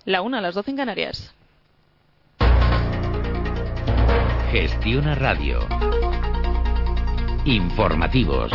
1:00, las 12 en Canarias. Gestiona Radio. Informativos.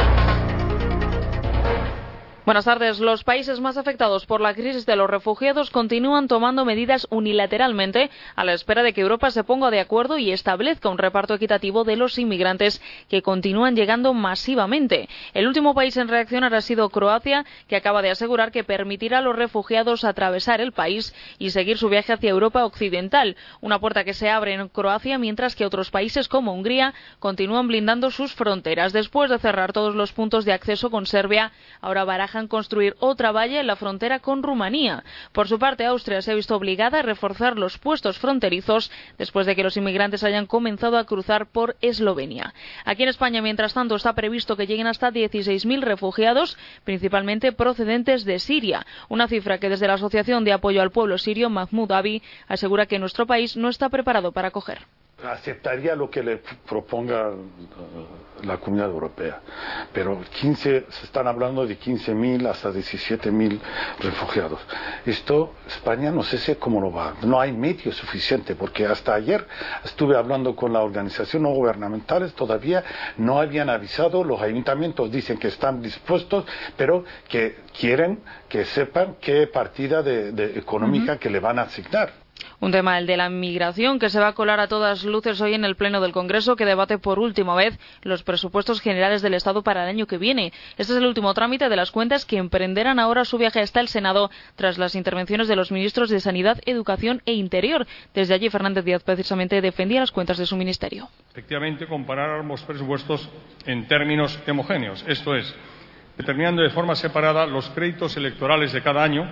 Buenas tardes. Los países más afectados por la crisis de los refugiados continúan tomando medidas unilateralmente a la espera de que Europa se ponga de acuerdo y establezca un reparto equitativo de los inmigrantes que continúan llegando masivamente. El último país en reaccionar ha sido Croacia, que acaba de asegurar que permitirá a los refugiados atravesar el país y seguir su viaje hacia Europa occidental. Una puerta que se abre en Croacia, mientras que otros países como Hungría continúan blindando sus fronteras. Después de cerrar todos los puntos de acceso con Serbia, ahora barajan construir otra valla en la frontera con Rumanía. Por su parte, Austria se ha visto obligada a reforzar los puestos fronterizos después de que los inmigrantes hayan comenzado a cruzar por Eslovenia. Aquí en España, mientras tanto, está previsto que lleguen hasta 16.000 refugiados, principalmente procedentes de Siria, una cifra que desde la Asociación de Apoyo al Pueblo Sirio, Mahmoud Abi, asegura que nuestro país no está preparado para acoger. Aceptaría lo que le proponga la Comunidad Europea, pero se están hablando de 15.000 hasta 17.000 refugiados. Esto, España no sé cómo lo va, no hay medios suficientes, porque hasta ayer estuve hablando con las organizaciones no gubernamentales, todavía no habían avisado, los ayuntamientos dicen que están dispuestos, pero que quieren que sepan qué partida económica que le van a asignar. Un tema, el de la migración, que se va a colar a todas luces hoy en el Pleno del Congreso, que debate por última vez los presupuestos generales del Estado para el año que viene. Este es el último trámite de las cuentas que emprenderán ahora su viaje hasta el Senado tras las intervenciones de los ministros de Sanidad, Educación e Interior. Desde allí, Fernández Díaz precisamente defendía las cuentas de su ministerio. Efectivamente, comparar ambos presupuestos en términos homogéneos, esto es, determinando de forma separada los créditos electorales de cada año,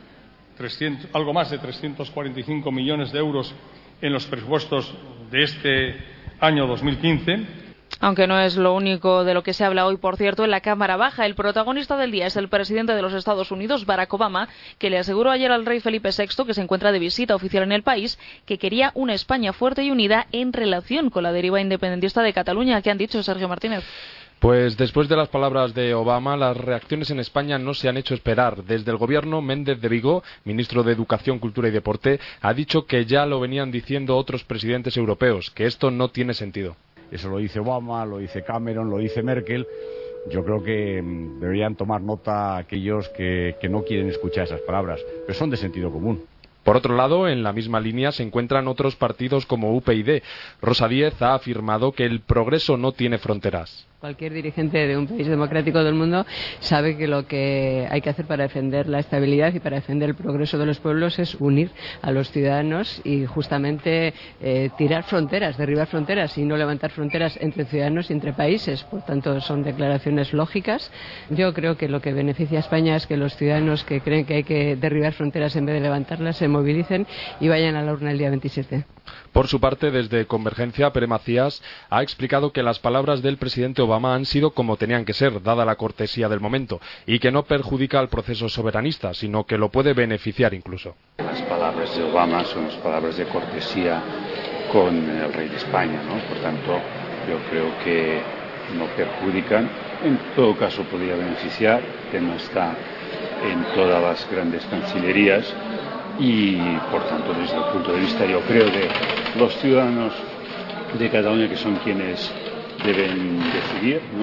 algo más de 345 millones de euros en los presupuestos de este año 2015. Aunque no es lo único de lo que se habla hoy, por cierto, en la Cámara Baja. El protagonista del día es el presidente de los Estados Unidos, Barack Obama, que le aseguró ayer al rey Felipe VI, que se encuentra de visita oficial en el país, que quería una España fuerte y unida en relación con la deriva independentista de Cataluña. ¿Qué han dicho, Sergio Martínez? Pues después de las palabras de Obama, las reacciones en España no se han hecho esperar. Desde el gobierno, Méndez de Vigo, ministro de Educación, Cultura y Deporte, ha dicho que ya lo venían diciendo otros presidentes europeos, que esto no tiene sentido. Eso lo dice Obama, lo dice Cameron, lo dice Merkel. Yo creo que deberían tomar nota aquellos que no quieren escuchar esas palabras, pero son de sentido común. Por otro lado, en la misma línea se encuentran otros partidos como UPyD. Rosa Díez ha afirmado que el progreso no tiene fronteras. Cualquier dirigente de un país democrático del mundo sabe que lo que hay que hacer para defender la estabilidad y para defender el progreso de los pueblos es unir a los ciudadanos y justamente tirar fronteras, derribar fronteras y no levantar fronteras entre ciudadanos y entre países. Por tanto, son declaraciones lógicas. Yo creo que lo que beneficia a España es que los ciudadanos que creen que hay que derribar fronteras en vez de levantarlas se movilicen y vayan a la urna el día 27. Por su parte, desde Convergencia, Pere Macías ha explicado que las palabras del presidente Obama han sido como tenían que ser, dada la cortesía del momento, y que no perjudica al proceso soberanista, sino que lo puede beneficiar incluso. Las palabras de Obama son las palabras de cortesía con el rey de España, ¿no? Por tanto, yo creo que no perjudican, en todo caso podría beneficiar, que no está en todas las grandes cancillerías. Y, por tanto, desde el punto de vista, yo creo, de los ciudadanos de Cataluña, que son quienes deben decidir, ¿no?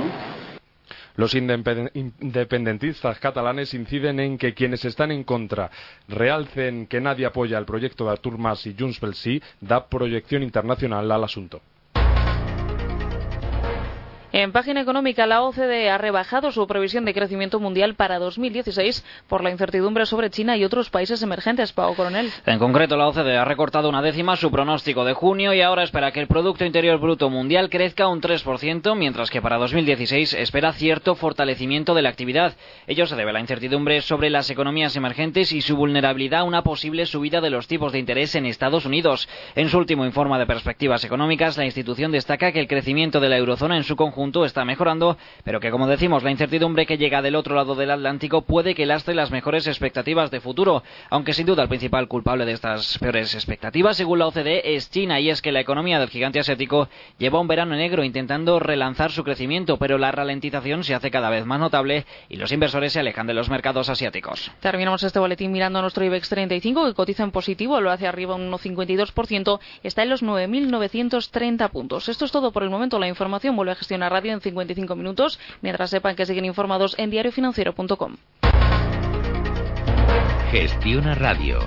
Los independentistas catalanes inciden en que quienes están en contra realcen que nadie apoya el proyecto de Artur Mas y Junts pel Sí, da proyección internacional al asunto. En página económica, la OCDE ha rebajado su previsión de crecimiento mundial para 2016 por la incertidumbre sobre China y otros países emergentes. Pau Coronel. En concreto, la OCDE ha recortado 1/10 su pronóstico de junio y ahora espera que el Producto Interior Bruto mundial crezca un 3%, mientras que para 2016 espera cierto fortalecimiento de la actividad. Ello se debe a la incertidumbre sobre las economías emergentes y su vulnerabilidad a una posible subida de los tipos de interés en Estados Unidos. En su último informe de perspectivas económicas, la institución destaca que el crecimiento de la eurozona en su conjunto conjunto está mejorando, pero que, como decimos, la incertidumbre que llega del otro lado del Atlántico puede que lastre las mejores expectativas de futuro, aunque sin duda el principal culpable de estas peores expectativas, según la OCDE, es China, y es que la economía del gigante asiático lleva un verano negro intentando relanzar su crecimiento, pero la ralentización se hace cada vez más notable y los inversores se alejan de los mercados asiáticos. Terminamos este boletín mirando a nuestro IBEX 35, que cotiza en positivo, lo hace arriba un 1,52%, está en los 9.930 puntos. Esto es todo por el momento. La información vuelve a Gestionar Radio en 55 minutos, mientras sepan que siguen informados en diariofinanciero.com. Gestiona Radio.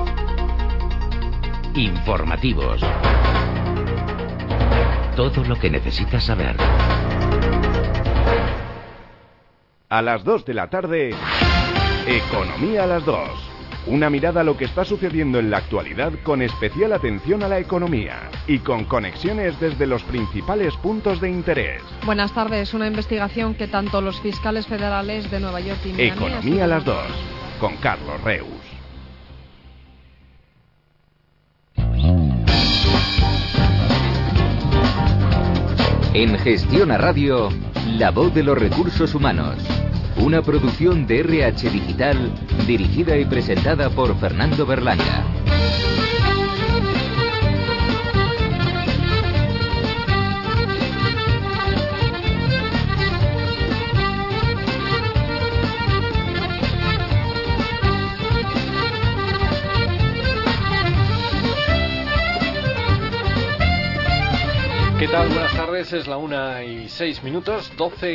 Informativos. Todo lo que necesitas saber. A las 2 de la tarde, Economía a las 2. Una mirada a lo que está sucediendo en la actualidad con especial atención a la economía y con conexiones desde los principales puntos de interés. Buenas tardes. Una investigación que tanto los fiscales federales de Nueva York y Miami... Economía a las 2, con Carlos Reus. En Gestiona Radio, la voz de los recursos humanos. Una producción de RH Digital, dirigida y presentada por Fernando Berlanga. ¿Qué tal? Buenas tardes, es la 1:06,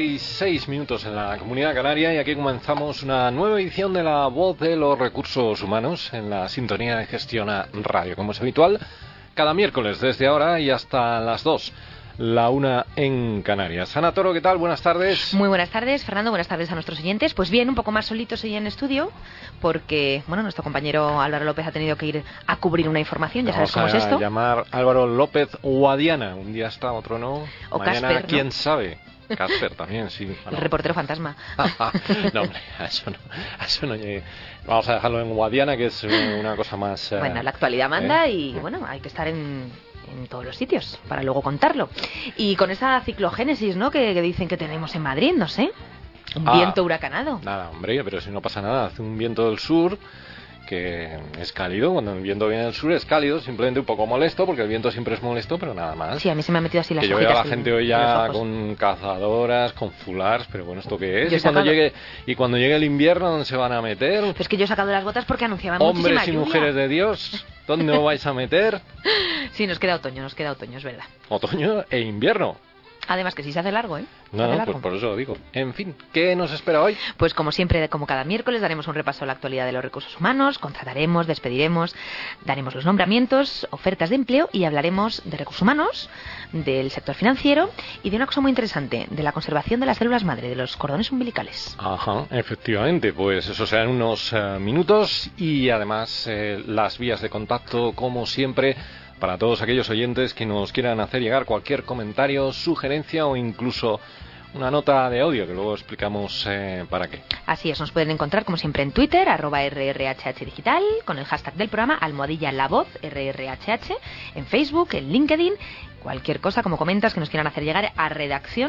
12:06 en la Comunidad Canaria, y aquí comenzamos una nueva edición de la voz de los recursos humanos en la sintonía de Gestiona Radio, como es habitual, cada miércoles desde ahora y hasta las 2. La 1 en Canarias. Ana Toro, ¿qué tal? Buenas tardes. Muy buenas tardes, Fernando. Buenas tardes a nuestros oyentes. Pues bien, un poco más solitos hoy en estudio, porque, bueno, nuestro compañero Álvaro López ha tenido que ir a cubrir una información. Ya sabes cómo es esto. Vamos a llamar Álvaro López Guadiana. Un día está, otro no. O mañana, Casper, ¿no? ¿Quién sabe? Casper también, sí. El reportero fantasma. No, hombre, a eso no llegué. Vamos a dejarlo en Guadiana, que es una cosa más... Bueno, la actualidad manda y, bueno, hay que estar en todos los sitios para luego contarlo. Y con esa ciclogénesis, ¿no?, que dicen que tenemos en Madrid, no sé, un viento huracanado. Nada, hombre, pero si no pasa nada, hace un viento del sur que es cálido. Cuando el viento viene del sur es cálido, simplemente un poco molesto, porque el viento siempre es molesto, pero nada más. Sí, a mí se me ha metido así las que yo veo a la hojitas gente hoy ya con cazadoras, con fulars, pero bueno, ¿esto qué es? Y cuando llegue el invierno, ¿dónde se van a meter? Pues es que yo he sacado las botas porque anunciaban muchísima lluvia. Hombres y mujeres de Dios, ¿dónde os vais a meter? Sí, nos queda otoño, es verdad. Otoño e invierno. Además que sí se hace largo, ¿eh? No, pues por eso lo digo. En fin, ¿qué nos espera hoy? Pues como siempre, como cada miércoles, daremos un repaso a la actualidad de los recursos humanos, contrataremos, despediremos, daremos los nombramientos, ofertas de empleo y hablaremos de recursos humanos, del sector financiero y de una cosa muy interesante, de la conservación de las células madre, de los cordones umbilicales. Ajá, efectivamente, pues eso será en unos minutos, y además las vías de contacto, como siempre, para todos aquellos oyentes que nos quieran hacer llegar cualquier comentario, sugerencia o incluso una nota de audio, que luego explicamos para qué. Así es, nos pueden encontrar como siempre en Twitter, @RRHHdigital, con el hashtag del programa, #LaVoz, RRHH, en Facebook, en LinkedIn, cualquier cosa, como comentas, que nos quieran hacer llegar a redacción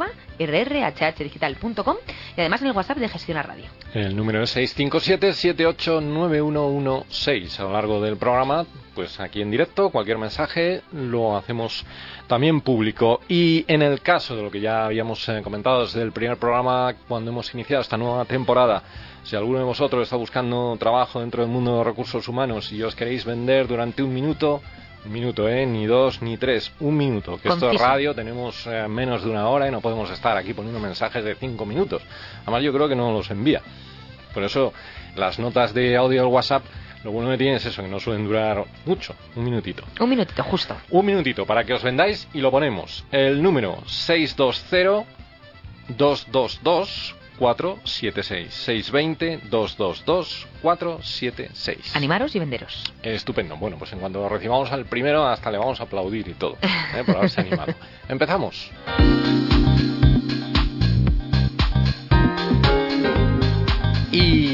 @rrhhdigital.com, y además en el WhatsApp de Gestiona Radio. El número es 657-789116. A lo largo del programa, pues aquí en directo, cualquier mensaje lo hacemos también público. Y en el caso de lo que ya habíamos comentado desde el primer programa, cuando hemos iniciado esta nueva temporada, si alguno de vosotros está buscando trabajo dentro del mundo de los recursos humanos y os queréis vender durante un minuto, ni 2 ni 3, un minuto, que esto es radio, tenemos menos de una hora y no podemos estar aquí poniendo mensajes de 5 minutos. Además, yo creo que no los envía. Por eso las notas de audio del WhatsApp, lo bueno que tiene es eso, que no suelen durar mucho, un minutito. Un minutito, justo. Un minutito para que os vendáis, y lo ponemos. El número 620-222-476. 620-222-476. Animaros y venderos. Estupendo. Bueno, pues en cuanto recibamos al primero, hasta le vamos a aplaudir y todo, por haberse animado. Empezamos. Y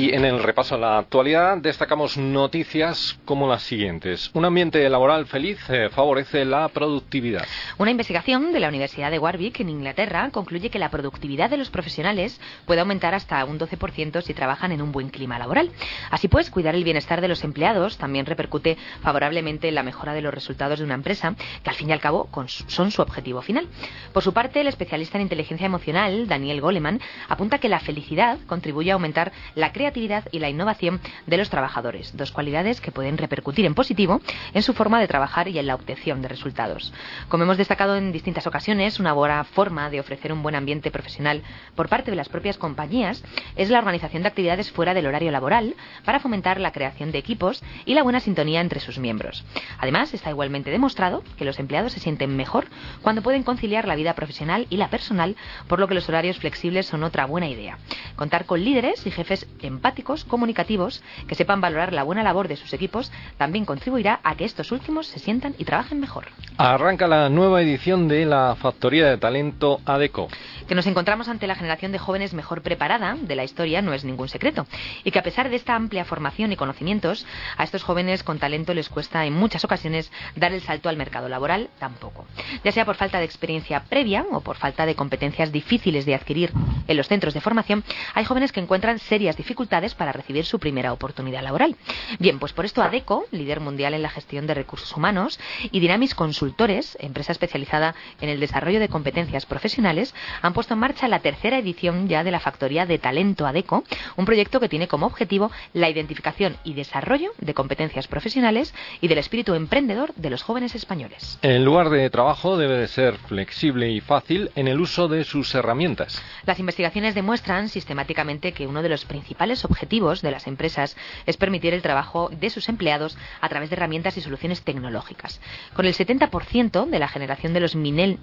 Y en el repaso a la actualidad destacamos noticias como las siguientes. Un ambiente laboral feliz favorece la productividad. Una investigación de la Universidad de Warwick en Inglaterra concluye que la productividad de los profesionales puede aumentar hasta un 12% si trabajan en un buen clima laboral. Así pues, cuidar el bienestar de los empleados también repercute favorablemente en la mejora de los resultados de una empresa, que al fin y al cabo son su objetivo final. Por su parte, el especialista en inteligencia emocional, Daniel Goleman, apunta que la felicidad contribuye a aumentar la creatividad y la innovación de los trabajadores, dos cualidades que pueden repercutir en positivo en su forma de trabajar y en la obtención de resultados. Como hemos destacado en distintas ocasiones, una buena forma de ofrecer un buen ambiente profesional por parte de las propias compañías es la organización de actividades fuera del horario laboral para fomentar la creación de equipos y la buena sintonía entre sus miembros. Además, está igualmente demostrado que los empleados se sienten mejor cuando pueden conciliar la vida profesional y la personal, por lo que los horarios flexibles son otra buena idea. Contar con líderes y jefes empáticos, comunicativos, que sepan valorar la buena labor de sus equipos, también contribuirá a que estos últimos se sientan y trabajen mejor. Arranca la nueva edición de la Factoría de Talento ADECO. Que nos encontramos ante la generación de jóvenes mejor preparada de la historia no es ningún secreto, y que a pesar de esta amplia formación y conocimientos, a estos jóvenes con talento les cuesta en muchas ocasiones dar el salto al mercado laboral tampoco. Ya sea por falta de experiencia previa o por falta de competencias difíciles de adquirir en los centros de formación, hay jóvenes que encuentran serias dificultades para recibir su primera oportunidad laboral. Bien, pues por esto ADECO, líder mundial en la gestión de recursos humanos, y Dynamis Consultores, empresa especializada en el desarrollo de competencias profesionales, han puesto en marcha la tercera edición ya de la Factoría de Talento ADECO, un proyecto que tiene como objetivo la identificación y desarrollo de competencias profesionales y del espíritu emprendedor de los jóvenes españoles. El lugar de trabajo debe de ser flexible y fácil en el uso de sus herramientas. Las investigaciones demuestran sistemáticamente que uno de los principales objetivos de las empresas es permitir el trabajo de sus empleados a través de herramientas y soluciones tecnológicas. Con el 70% de la generación de los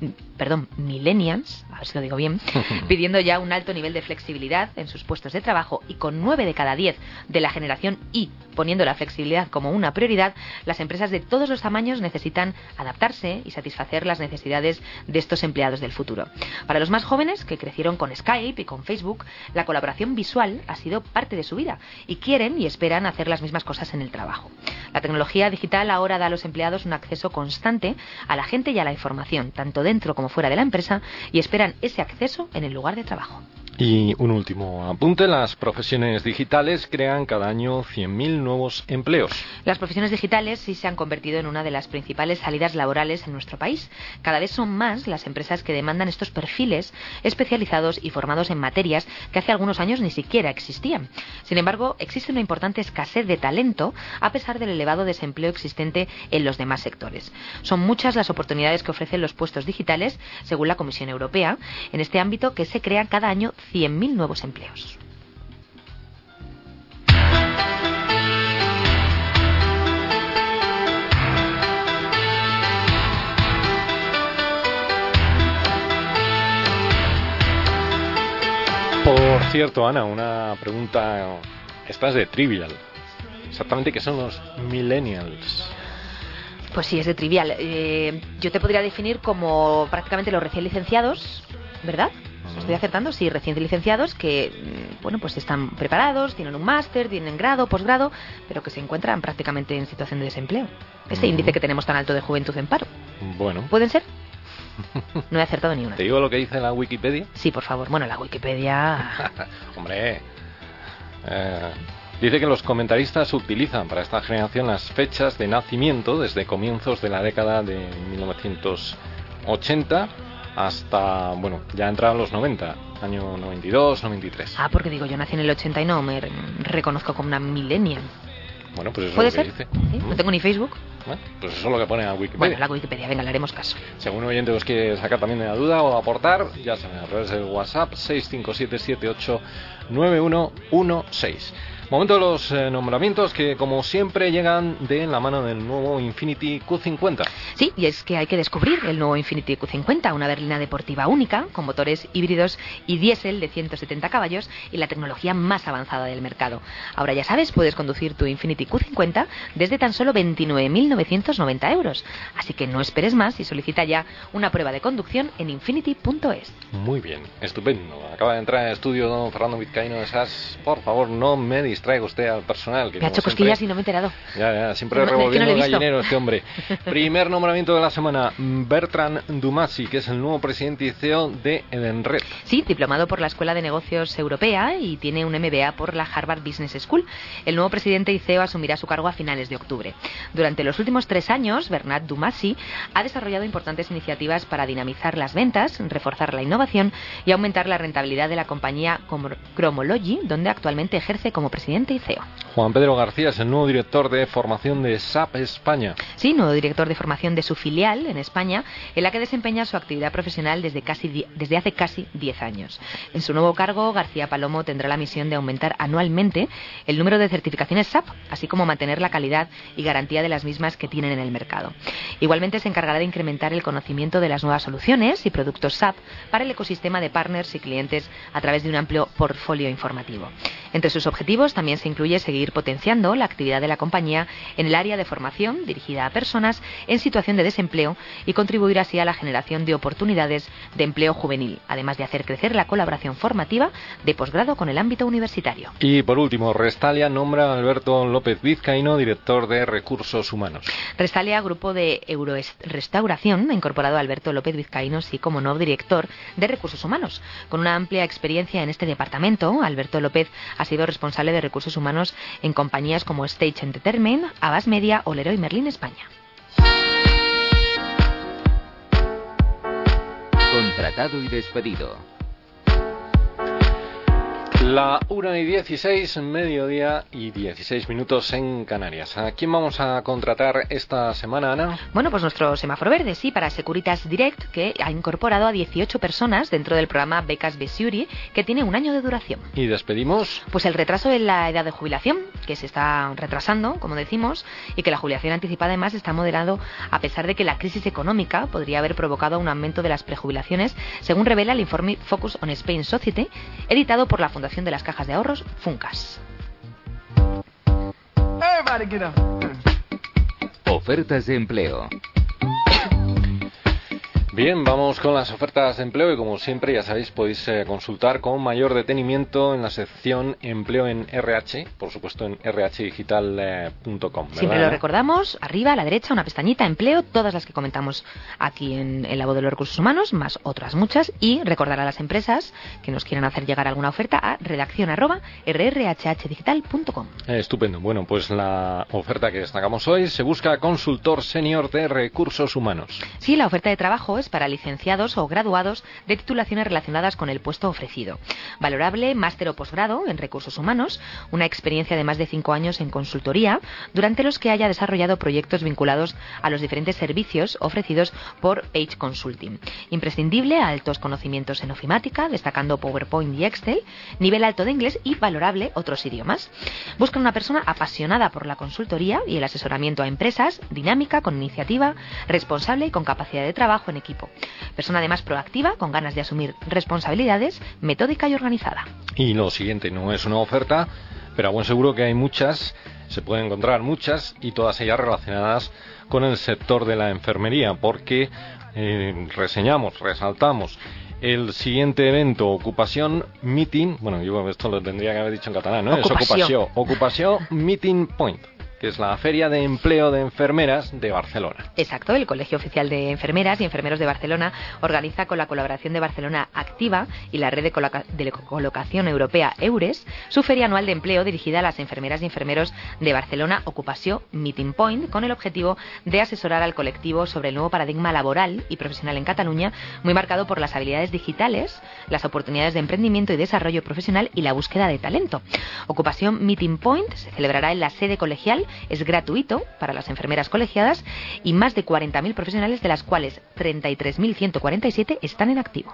millennials, a ver si lo digo bien, pidiendo ya un alto nivel de flexibilidad en sus puestos de trabajo, y con 9 de cada 10 de la generación Y poniendo la flexibilidad como una prioridad, las empresas de todos los tamaños necesitan adaptarse y satisfacer las necesidades de estos empleados del futuro. Para los más jóvenes, que crecieron con Skype y con Facebook, la colaboración visual ha sido parte de su vida y quieren y esperan hacer las mismas cosas en el trabajo. La tecnología digital ahora da a los empleados un acceso constante a la gente y a la información, tanto dentro como fuera de la empresa, y esperan ese acceso en el lugar de trabajo. Y un último apunte, las profesiones digitales crean cada año 100.000 nuevos empleos. Las profesiones digitales sí se han convertido en una de las principales salidas laborales en nuestro país. Cada vez son más las empresas que demandan estos perfiles especializados y formados en materias que hace algunos años ni siquiera existían. Sin embargo, existe una importante escasez de talento a pesar del elevado desempleo existente en los demás sectores. Son muchas las oportunidades que ofrecen los puestos digitales, según la Comisión Europea, en este ámbito, que se crean cada año 100.000 nuevos empleos. Por cierto, Ana, una pregunta, esta es de Trivial. Exactamente, ¿qué son los millennials? Pues sí, es de Trivial. Yo te podría definir como prácticamente los recién licenciados, ¿verdad? ¿Estoy acertando? Sí, recién licenciados que, bueno, pues están preparados, tienen un máster, tienen grado, posgrado, pero que se encuentran prácticamente en situación de desempleo. Ese índice que tenemos tan alto de juventud en paro. Bueno. ¿Pueden ser? No he acertado ni una. ¿Te digo lo que dice la Wikipedia? Sí, por favor. Bueno, la Wikipedia... Hombre... dice que los comentaristas utilizan para esta generación las fechas de nacimiento desde comienzos de la década de 1980 hasta, bueno, ya entraron los 90, año 92, 93. Ah, porque digo, yo nací en el 80 y no me reconozco como una millennial. Bueno, pues eso ¿puede es lo que ser? dice. ¿Sí? No tengo ni Facebook. Bueno, pues eso es lo que pone a Wikipedia. Bueno, la Wikipedia, venga, le haremos caso. Si algún oyente os quiere sacar también de la duda o aportar, ya saben, a través del WhatsApp 657789116. Momento de los nombramientos que, como siempre, llegan de la mano del nuevo Infiniti Q50. Sí, y es que hay que descubrir el nuevo Infiniti Q50, una berlina deportiva única, con motores híbridos y diésel de 170 caballos y la tecnología más avanzada del mercado. Ahora ya sabes, puedes conducir tu Infiniti Q50 desde tan solo 29.990 euros. Así que no esperes más y solicita ya una prueba de conducción en infiniti.es. Muy bien, estupendo. Acaba de entrar en el estudio don Fernando Vizcaíno de SAS. Por favor, no me distraiga usted al personal. Que me ha hecho cosquillas y no me he enterado. Ya, siempre revolviendo el gallinero este hombre. Primer nombramiento de la semana, Bertrand Dumazy, que es el nuevo presidente y CEO de Edenred. Sí, diplomado por la Escuela de Negocios Europea y tiene un MBA por la Harvard Business School. El nuevo presidente y CEO asumirá su cargo a finales de octubre. Durante los últimos 3 años, Bertrand Dumazy ha desarrollado importantes iniciativas para dinamizar las ventas, reforzar la innovación y aumentar la rentabilidad de la compañía Cromology, donde actualmente ejerce como presidente y CEO. Juan Pedro García es el nuevo director de formación de SAP España. Sí, nuevo director de formación de su filial en España, en la que desempeña su actividad profesional desde hace casi 10 años. En su nuevo cargo, García Palomo tendrá la misión de aumentar anualmente el número de certificaciones SAP, así como mantener la calidad y garantía de las mismas que tienen en el mercado. Igualmente se encargará de incrementar el conocimiento de las nuevas soluciones y productos SAP para el ecosistema de partners y clientes a través de un amplio portfolio informativo. Entre sus objetivos también se incluye seguir potenciando la actividad de la compañía en el área de formación dirigida a personas en situación de desempleo y contribuir así a la generación de oportunidades de empleo juvenil, además de hacer crecer la colaboración formativa de posgrado con el ámbito universitario. Y por último, Restalia nombra a Alberto López Vizcaíno director de Recursos Humanos. Restalia, grupo de Eurorestauración, ha incorporado a Alberto López Vizcaíno, sí, como nuevo director de Recursos Humanos. Con una amplia experiencia en este departamento, Alberto López ha sido responsable de recursos humanos en compañías como Stage Entertainment, Abbas Media o Leroy Merlin España. Contratado y despedido. La 1:16, mediodía y 16 minutos en Canarias. ¿A quién vamos a contratar esta semana, Ana? Bueno, pues nuestro semáforo verde, sí, para Securitas Direct, que ha incorporado a 18 personas dentro del programa Becas Besuri, que tiene 1 año de duración. ¿Y despedimos? Pues el retraso en la edad de jubilación, que se está retrasando, como decimos, y que la jubilación anticipada además está moderado a pesar de que la crisis económica podría haber provocado un aumento de las prejubilaciones, según revela el informe Focus on Spain Society, editado por la Fundación de las Cajas de Ahorros, Funcas. Ofertas de empleo. Bien, vamos con las ofertas de empleo y como siempre ya sabéis podéis consultar con mayor detenimiento en la sección empleo en RH, por supuesto en rhdigital.com. Siempre lo recordamos, arriba a la derecha una pestañita empleo, todas las que comentamos aquí en la voz de los recursos humanos, más otras muchas, y recordar a las empresas que nos quieran hacer llegar alguna oferta a redacción@rrhhdigital.com. Estupendo. Bueno, pues la oferta que destacamos hoy se busca consultor senior de recursos humanos. Sí, la oferta de trabajo es para licenciados o graduados de titulaciones relacionadas con el puesto ofrecido. Valorable máster o posgrado en recursos humanos, una experiencia de más de 5 años en consultoría, durante los que haya desarrollado proyectos vinculados a los diferentes servicios ofrecidos por Page Consulting. Imprescindible, altos conocimientos en ofimática, destacando PowerPoint y Excel, nivel alto de inglés y valorable otros idiomas. Buscan una persona apasionada por la consultoría y el asesoramiento a empresas, dinámica, con iniciativa, responsable y con capacidad de trabajo en equipo. Persona además proactiva, con ganas de asumir responsabilidades, metódica y organizada. Y lo siguiente no es una oferta, pero a buen seguro que hay muchas, se pueden encontrar muchas y todas ellas relacionadas con el sector de la enfermería, porque resaltamos el siguiente evento, Ocupación Meeting, bueno, yo esto lo tendría que haber dicho en catalán, ¿no? Ocupació. Es Ocupació Meeting Point, que es la Feria de Empleo de Enfermeras de Barcelona. Exacto, el Colegio Oficial de Enfermeras y Enfermeros de Barcelona organiza, con la colaboración de Barcelona Activa y la Red de Colocación Europea EURES, su feria anual de empleo dirigida a las enfermeras y enfermeros de Barcelona, Ocupació Meeting Point, con el objetivo de asesorar al colectivo sobre el nuevo paradigma laboral y profesional en Cataluña, muy marcado por las habilidades digitales, las oportunidades de emprendimiento y desarrollo profesional y la búsqueda de talento. Ocupació Meeting Point se celebrará en la sede colegial, es gratuito para las enfermeras colegiadas y más de 40.000 profesionales, de las cuales 33.147 están en activo.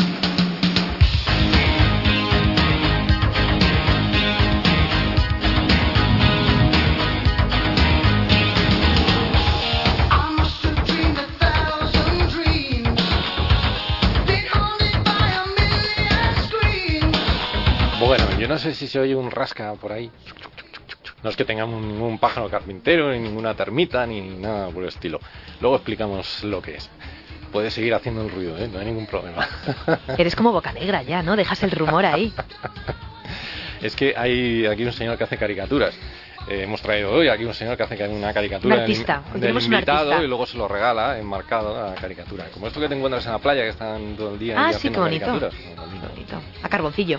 Bueno, yo no sé si se oye un rasca por ahí. No es que tengamos ningún pájaro carpintero, ni ninguna termita, ni nada por el estilo. Luego explicamos lo que es. Puedes seguir haciendo el ruido, no hay ningún problema. Eres como Bocanegra ya, ¿no? Dejas el rumor ahí. Es que hay aquí un señor que hace caricaturas. Hemos traído hoy aquí un señor que hace una caricatura del invitado y luego se lo regala enmarcado la caricatura. Como esto que te encuentras en la playa, que están todo el día haciendo caricaturas. Qué bonito. A carboncillo.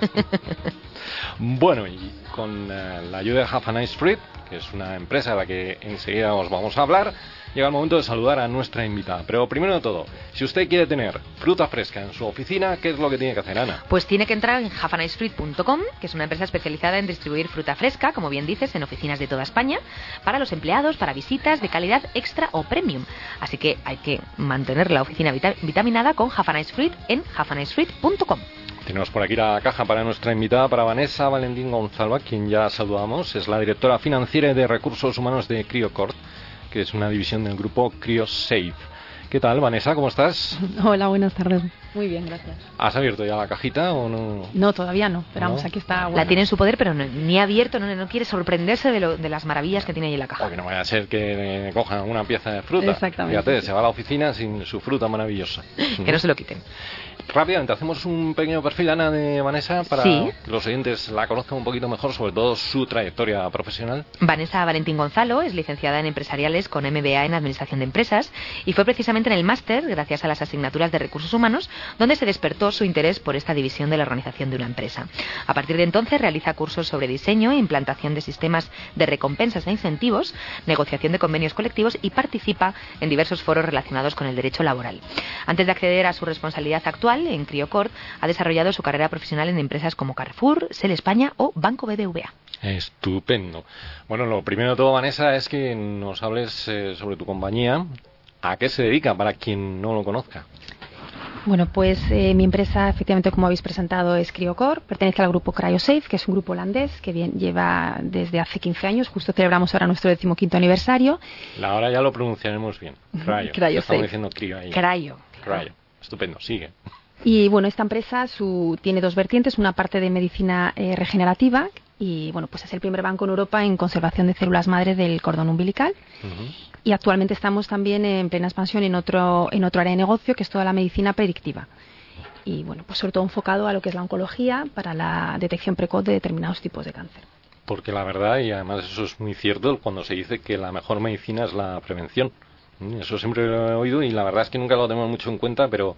Bueno, y con la ayuda de Have a Nice Fruit, que es una empresa de la que enseguida os vamos a hablar, llega el momento de saludar a nuestra invitada. Pero primero de todo, si usted quiere tener fruta fresca en su oficina, ¿qué es lo que tiene que hacer, Ana? Pues tiene que entrar en haveanicefruit.com, que es una empresa especializada en distribuir fruta fresca, como bien dices, en oficinas de toda España, para los empleados, para visitas de calidad extra o premium. Así que hay que mantener la oficina vitaminada con Have a Nice Fruit en haveanicefruit.com. Tenemos por aquí la caja para nuestra invitada, para Vanessa Valentín Gonzalo, a quien ya saludamos. Es la directora financiera y de recursos humanos de CryoCort, que es una división del grupo CryoSafe. ¿Qué tal, Vanessa? ¿Cómo estás? Hola, buenas tardes. Muy bien, gracias. ¿Has abierto ya la cajita o no? No, todavía no. Esperamos, aquí está. Bueno. La tiene en su poder, pero ni ha abierto, no quiere sorprenderse de las maravillas que tiene ahí en la caja. Porque no vaya a ser que cojan una pieza de fruta. Exactamente. Fíjate, se va a la oficina sin su fruta maravillosa. Que no se lo quiten. Rápidamente, hacemos un pequeño perfil, Ana, de Vanessa, para que los oyentes la conozcan un poquito mejor, sobre todo su trayectoria profesional. Vanessa Valentín Gonzalo es licenciada en empresariales con MBA en Administración de Empresas y fue precisamente en el máster, gracias a las asignaturas de Recursos Humanos, donde se despertó su interés por esta división de la organización de una empresa. A partir de entonces realiza cursos sobre diseño e implantación de sistemas de recompensas e incentivos, negociación de convenios colectivos y participa en diversos foros relacionados con el derecho laboral. Antes de acceder a su responsabilidad actual, en CryoCort ha desarrollado su carrera profesional en empresas como Carrefour, Shell España o Banco BBVA. Estupendo. Bueno, lo primero de todo, Vanessa, es que nos hables sobre tu compañía. ¿A qué se dedica, para quien no lo conozca? Bueno, pues mi empresa, efectivamente, como habéis presentado, es CryoCort. Pertenece al grupo CryoSafe, que es un grupo holandés que lleva desde hace 15 años. Justo celebramos ahora nuestro 15º aniversario. Ahora ya lo pronunciaremos bien. CryoSafe. Estamos diciendo Cryo ahí. Cryo. Estupendo, sigue. Y bueno, esta empresa tiene dos vertientes, una parte de medicina regenerativa y bueno, pues es el primer banco en Europa en conservación de células madre del cordón umbilical. Y actualmente estamos también en plena expansión en otro área de negocio, que es toda la medicina predictiva. Y bueno, pues sobre todo enfocado a lo que es la oncología para la detección precoz de determinados tipos de cáncer. Porque la verdad, y además eso es muy cierto, cuando se dice que la mejor medicina es la prevención. Eso siempre lo he oído y la verdad es que nunca lo tenemos mucho en cuenta, pero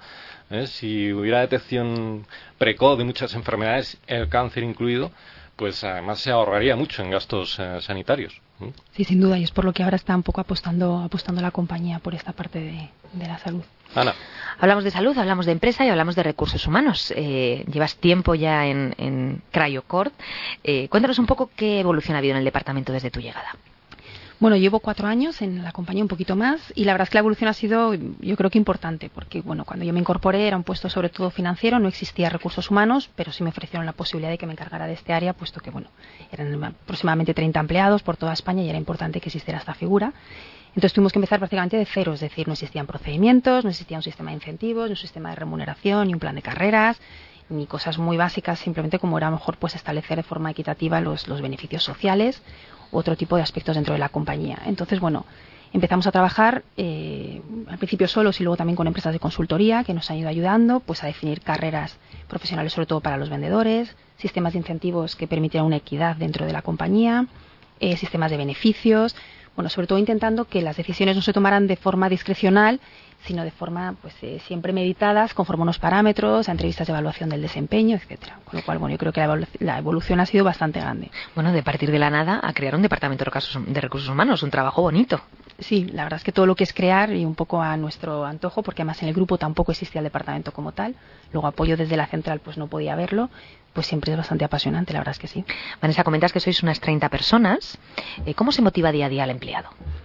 si hubiera detección precoz de muchas enfermedades, el cáncer incluido, pues además se ahorraría mucho en gastos sanitarios. Sí, sin duda, y es por lo que ahora está un poco apostando la compañía por esta parte de la salud. Ana. Hablamos de salud, hablamos de empresa y hablamos de recursos humanos. Llevas tiempo ya en CryoCort. Cuéntanos un poco qué evolución ha habido en el departamento desde tu llegada. Bueno, llevo 4 años en la compañía, un poquito más, y la verdad es que la evolución ha sido, yo creo que importante, porque bueno, cuando yo me incorporé era un puesto sobre todo financiero, no existía recursos humanos, pero sí me ofrecieron la posibilidad de que me encargara de este área, puesto que bueno, eran aproximadamente 30 empleados por toda España y era importante que existiera esta figura. Entonces tuvimos que empezar prácticamente de cero, es decir, no existían procedimientos, no existía un sistema de incentivos, ni un sistema de remuneración, ni un plan de carreras, ni cosas muy básicas, simplemente como era mejor pues establecer de forma equitativa los beneficios sociales, otro tipo de aspectos dentro de la compañía. Entonces, bueno, empezamos a trabajar al principio solos y luego también con empresas de consultoría que nos han ido ayudando pues a definir carreras profesionales, sobre todo para los vendedores, sistemas de incentivos que permitieran una equidad dentro de la compañía, sistemas de beneficios, bueno, sobre todo intentando que las decisiones no se tomaran de forma discrecional, sino de forma pues siempre meditadas, conforme a unos parámetros, a entrevistas de evaluación del desempeño, etcétera. Con lo cual, bueno, yo creo que la evolución ha sido bastante grande. Bueno, de partir de la nada a crear un departamento de recursos humanos, un trabajo bonito. Sí, la verdad es que todo lo que es crear y un poco a nuestro antojo, porque además en el grupo tampoco existía el departamento como tal, luego apoyo desde la central pues no podía verlo, pues siempre es bastante apasionante, la verdad es que sí. Vanessa, comentas que sois unas 30 personas. ¿Cómo se motiva día a día al empleado?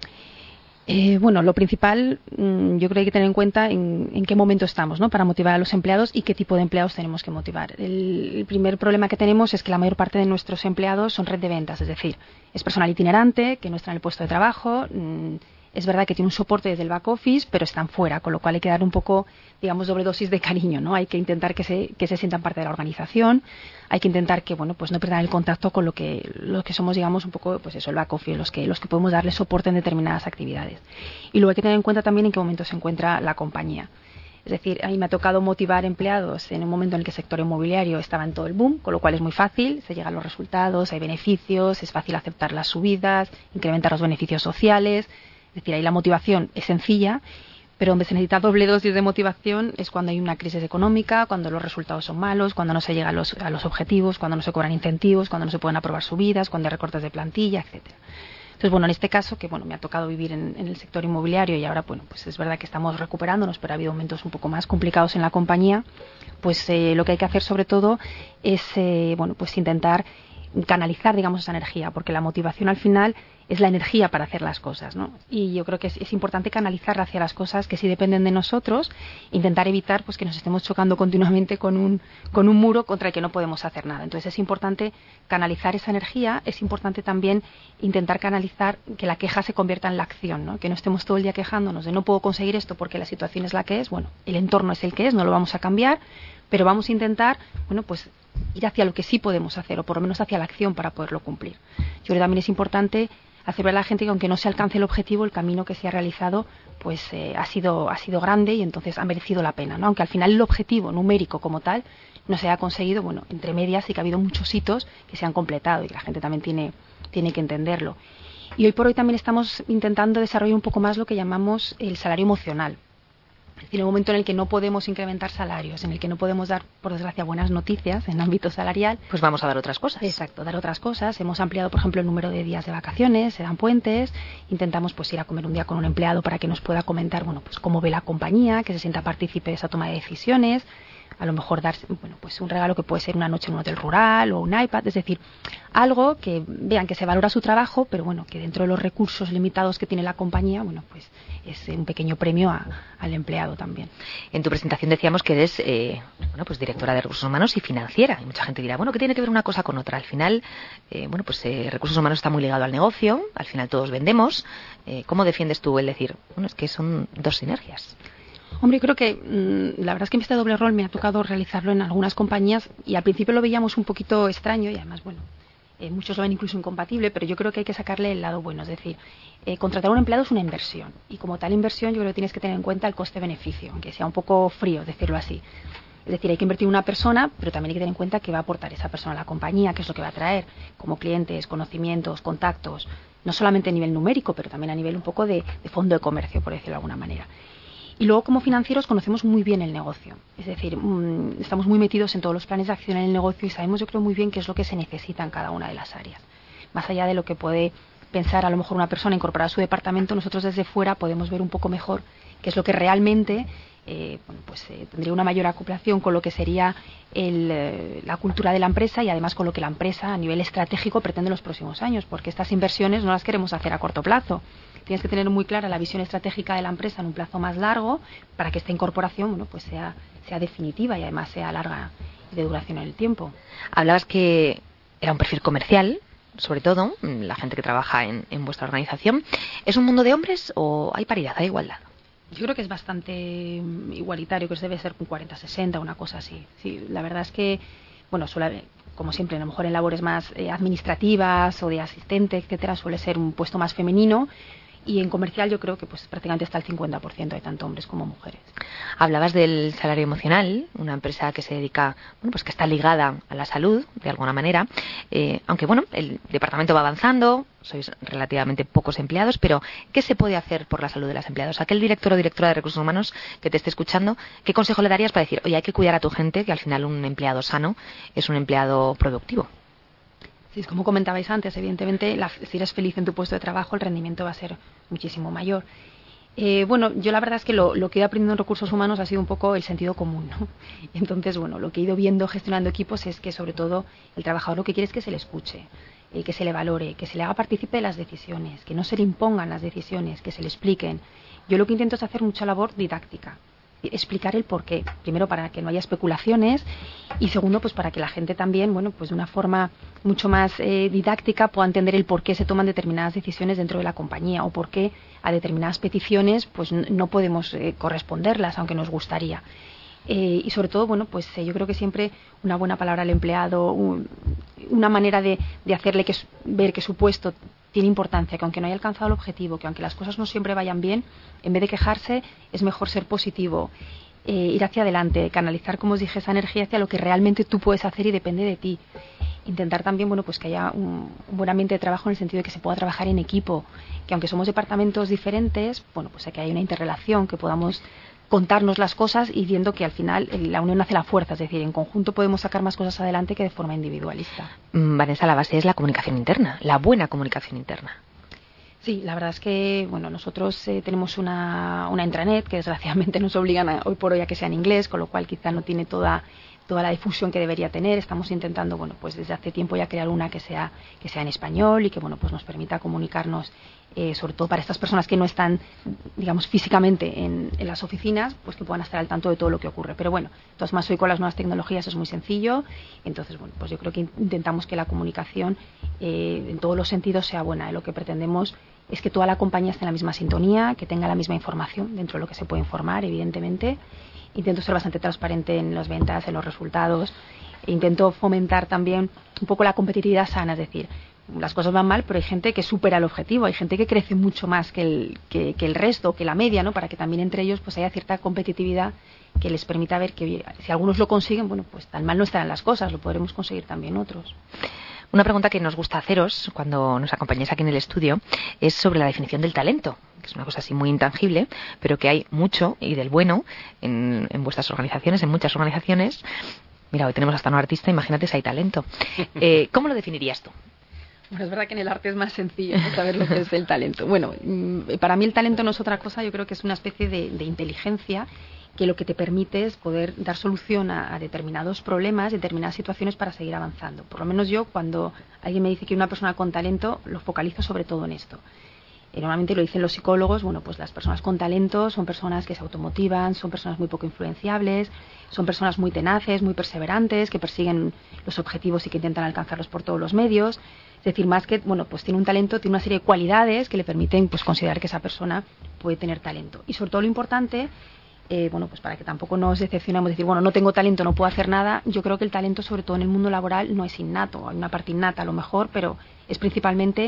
Bueno, lo principal yo creo que hay que tener en cuenta en qué momento estamos, ¿no? Para motivar a los empleados y qué tipo de empleados tenemos que motivar. El primer problema que tenemos es que la mayor parte de nuestros empleados son red de ventas, es decir, es personal itinerante que no está en el puesto de trabajo. Es verdad que tiene un soporte desde el back office, pero están fuera, con lo cual hay que dar un poco, digamos, doble dosis de cariño, ¿no? Hay que intentar que se sientan parte de la organización, hay que intentar que, bueno, pues no pierdan el contacto con lo que somos, digamos, un poco, pues eso, el back office, los que podemos darles soporte en determinadas actividades. Y luego hay que tener en cuenta también en qué momento se encuentra la compañía. Es decir, a mí me ha tocado motivar empleados en un momento en el que el sector inmobiliario estaba en todo el boom, con lo cual es muy fácil, se llegan los resultados, hay beneficios, es fácil aceptar las subidas, incrementar los beneficios sociales. Es decir, ahí la motivación es sencilla, pero donde se necesita doble dosis de motivación es cuando hay una crisis económica, cuando los resultados son malos, cuando no se llega a los objetivos, cuando no se cobran incentivos, cuando no se pueden aprobar subidas, cuando hay recortes de plantilla, etcétera. Entonces, bueno, en este caso, que bueno, me ha tocado vivir en el sector inmobiliario y ahora, bueno, pues es verdad que estamos recuperándonos, pero ha habido momentos un poco más complicados en la compañía, pues lo que hay que hacer sobre todo es, bueno, pues intentar canalizar, digamos, esa energía, porque la motivación al final es la energía para hacer las cosas, ¿no? Y yo creo que es importante canalizarla hacia las cosas que sí dependen de nosotros, intentar evitar pues que nos estemos chocando continuamente con un muro contra el que no podemos hacer nada. Entonces es importante canalizar esa energía, es importante también intentar canalizar que la queja se convierta en la acción, ¿no? Que no estemos todo el día quejándonos de no puedo conseguir esto porque la situación es la que es, bueno, el entorno es el que es, no lo vamos a cambiar, pero vamos a intentar, bueno, pues ir hacia lo que sí podemos hacer, o por lo menos hacia la acción para poderlo cumplir. Yo creo que también es importante hacer ver a la gente que aunque no se alcance el objetivo, el camino que se ha realizado pues ha sido grande y entonces ha merecido la pena, ¿no? Aunque al final el objetivo numérico como tal no se haya conseguido, bueno, entre medias sí que ha habido muchos hitos que se han completado y que la gente también tiene que entenderlo. Y hoy por hoy también estamos intentando desarrollar un poco más lo que llamamos el salario emocional. Es decir, en el momento en el que no podemos incrementar salarios, en el que no podemos dar, por desgracia, buenas noticias en ámbito salarial, pues vamos a dar otras cosas. Exacto, dar otras cosas. Hemos ampliado, por ejemplo, el número de días de vacaciones, se dan puentes, intentamos pues ir a comer un día con un empleado para que nos pueda comentar, bueno, pues cómo ve la compañía, que se sienta partícipe de esa toma de decisiones. A lo mejor dar, bueno, pues un regalo que puede ser una noche en un hotel rural o un iPad, es decir, algo que vean que se valora su trabajo, pero bueno, que dentro de los recursos limitados que tiene la compañía, bueno, pues es un pequeño premio al empleado también. En tu presentación decíamos que eres, bueno, pues directora de recursos humanos y financiera, y mucha gente dirá, bueno, ¿qué tiene que ver una cosa con otra? Al final, bueno, pues recursos humanos está muy ligado al negocio, al final todos vendemos. ¿Cómo defiendes tú el decir, bueno, es que son dos sinergias? Hombre, creo que la verdad es que este doble rol me ha tocado realizarlo en algunas compañías y al principio lo veíamos un poquito extraño y además, bueno, muchos lo ven incluso incompatible, pero yo creo que hay que sacarle el lado bueno. Es decir, contratar a un empleado es una inversión y como tal inversión yo creo que tienes que tener en cuenta el coste-beneficio, aunque sea un poco frío decirlo así. Es decir, hay que invertir en una persona, pero también hay que tener en cuenta qué va a aportar esa persona a la compañía, qué es lo que va a traer, como clientes, conocimientos, contactos, no solamente a nivel numérico, pero también a nivel un poco de fondo de comercio, por decirlo de alguna manera. Y luego, como financieros, conocemos muy bien el negocio. Es decir, estamos muy metidos en todos los planes de acción en el negocio y sabemos, yo creo, muy bien qué es lo que se necesita en cada una de las áreas. Más allá de lo que puede pensar a lo mejor una persona incorporada a su departamento, nosotros desde fuera podemos ver un poco mejor qué es lo que realmente tendría una mayor acoplación con lo que sería la cultura de la empresa y además con lo que la empresa a nivel estratégico pretende en los próximos años, porque estas inversiones no las queremos hacer a corto plazo. Tienes que tener muy clara la visión estratégica de la empresa en un plazo más largo para que esta incorporación, bueno, pues sea definitiva y además sea larga y de duración en el tiempo. Hablabas que era un perfil comercial, sobre todo, la gente que trabaja en vuestra organización. ¿Es un mundo de hombres o hay paridad, hay igualdad? Yo creo que es bastante igualitario, que debe ser un 40-60, una cosa así. Sí, la verdad es que, bueno, suele haber, como siempre, a lo mejor en labores más administrativas o de asistente, etcétera, suele ser un puesto más femenino. Y en comercial yo creo que pues prácticamente está el 50% de tanto hombres como mujeres. Hablabas del salario emocional, una empresa que se dedica, bueno, pues que está ligada a la salud, de alguna manera. Aunque, bueno, el departamento va avanzando, sois relativamente pocos empleados, pero ¿qué se puede hacer por la salud de los empleados? Aquel director o directora de recursos humanos que te esté escuchando, ¿qué consejo le darías para decir, oye, hay que cuidar a tu gente, que al final un empleado sano es un empleado productivo? Sí, como comentabais antes, evidentemente, si eres feliz en tu puesto de trabajo, el rendimiento va a ser muchísimo mayor. Bueno, yo la verdad es que lo que he ido aprendiendo en recursos humanos ha sido un poco el sentido común, ¿no? Entonces, bueno, lo que he ido viendo gestionando equipos es que, sobre todo, el trabajador lo que quiere es que se le escuche, que se le valore, que se le haga partícipe de las decisiones, que no se le impongan las decisiones, que se le expliquen. Yo lo que intento es hacer mucha labor didáctica, explicar el porqué, primero para que no haya especulaciones y segundo pues para que la gente también, bueno, pues de una forma mucho más didáctica pueda entender el por qué se toman determinadas decisiones dentro de la compañía o por qué a determinadas peticiones pues no podemos corresponderlas aunque nos gustaría. Y sobre todo, bueno, pues yo creo que siempre una buena palabra al empleado, una manera de hacerle ver que su puesto tiene importancia, que aunque no haya alcanzado el objetivo, que aunque las cosas no siempre vayan bien, en vez de quejarse, es mejor ser positivo ir hacia adelante, canalizar, como os dije, esa energía hacia lo que realmente tú puedes hacer y depende de ti. Intentar también, bueno, pues que haya un buen ambiente de trabajo en el sentido de que se pueda trabajar en equipo, que aunque somos departamentos diferentes, bueno, pues que haya una interrelación, que podamos contarnos las cosas y viendo que al final la unión hace la fuerza, es decir, en conjunto podemos sacar más cosas adelante que de forma individualista. Vanessa, la base es la comunicación interna, la buena comunicación interna. Sí, la verdad es que bueno, nosotros tenemos una intranet que desgraciadamente nos obligan hoy por hoy a que sea en inglés, con lo cual quizá no tiene toda la difusión que debería tener. Estamos intentando, bueno, pues desde hace tiempo ya crear una que sea en español y que, bueno, pues nos permita comunicarnos, sobre todo para estas personas que no están, digamos, físicamente en las oficinas, pues que puedan estar al tanto de todo lo que ocurre. Pero bueno, de todas maneras, hoy con las nuevas tecnologías es muy sencillo. Entonces, bueno, pues yo creo que intentamos que la comunicación en todos los sentidos sea buena. Lo que pretendemos es que toda la compañía esté en la misma sintonía, que tenga la misma información dentro de lo que se puede informar, evidentemente. Intento ser bastante transparente en las ventas, en los resultados. Intento fomentar también un poco la competitividad sana, es decir, las cosas van mal, pero hay gente que supera el objetivo, hay gente que crece mucho más que el resto, que la media, ¿no? Para que también entre ellos pues haya cierta competitividad que les permita ver que si algunos lo consiguen, bueno, pues tan mal no estarán las cosas, lo podremos conseguir también otros. Una pregunta que nos gusta haceros cuando nos acompañáis aquí en el estudio es sobre la definición del talento, que es una cosa así muy intangible, pero que hay mucho y del bueno en vuestras organizaciones, en muchas organizaciones. Mira, hoy tenemos hasta un artista, imagínate si hay talento. ¿Cómo lo definirías tú? Bueno, es verdad que en el arte es más sencillo, ¿no?, saber lo que es el talento. Bueno, para mí el talento no es otra cosa, yo creo que es una especie de inteligencia que lo que te permite es poder dar solución a determinados problemas, determinadas situaciones para seguir avanzando. Por lo menos yo, cuando alguien me dice que una persona con talento, lo focalizo sobre todo en esto. Normalmente lo dicen los psicólogos, bueno, pues las personas con talento son personas que se automotivan, son personas muy poco influenciables, son personas muy tenaces, muy perseverantes, que persiguen los objetivos y que intentan alcanzarlos por todos los medios. Es decir, más que, bueno, pues tiene un talento, tiene una serie de cualidades que le permiten pues considerar que esa persona puede tener talento. Y sobre todo lo importante, bueno, pues para que tampoco nos decepcionemos, decir, bueno, no tengo talento, no puedo hacer nada. Yo creo que el talento, sobre todo en el mundo laboral, no es innato. Hay una parte innata a lo mejor, pero es principalmente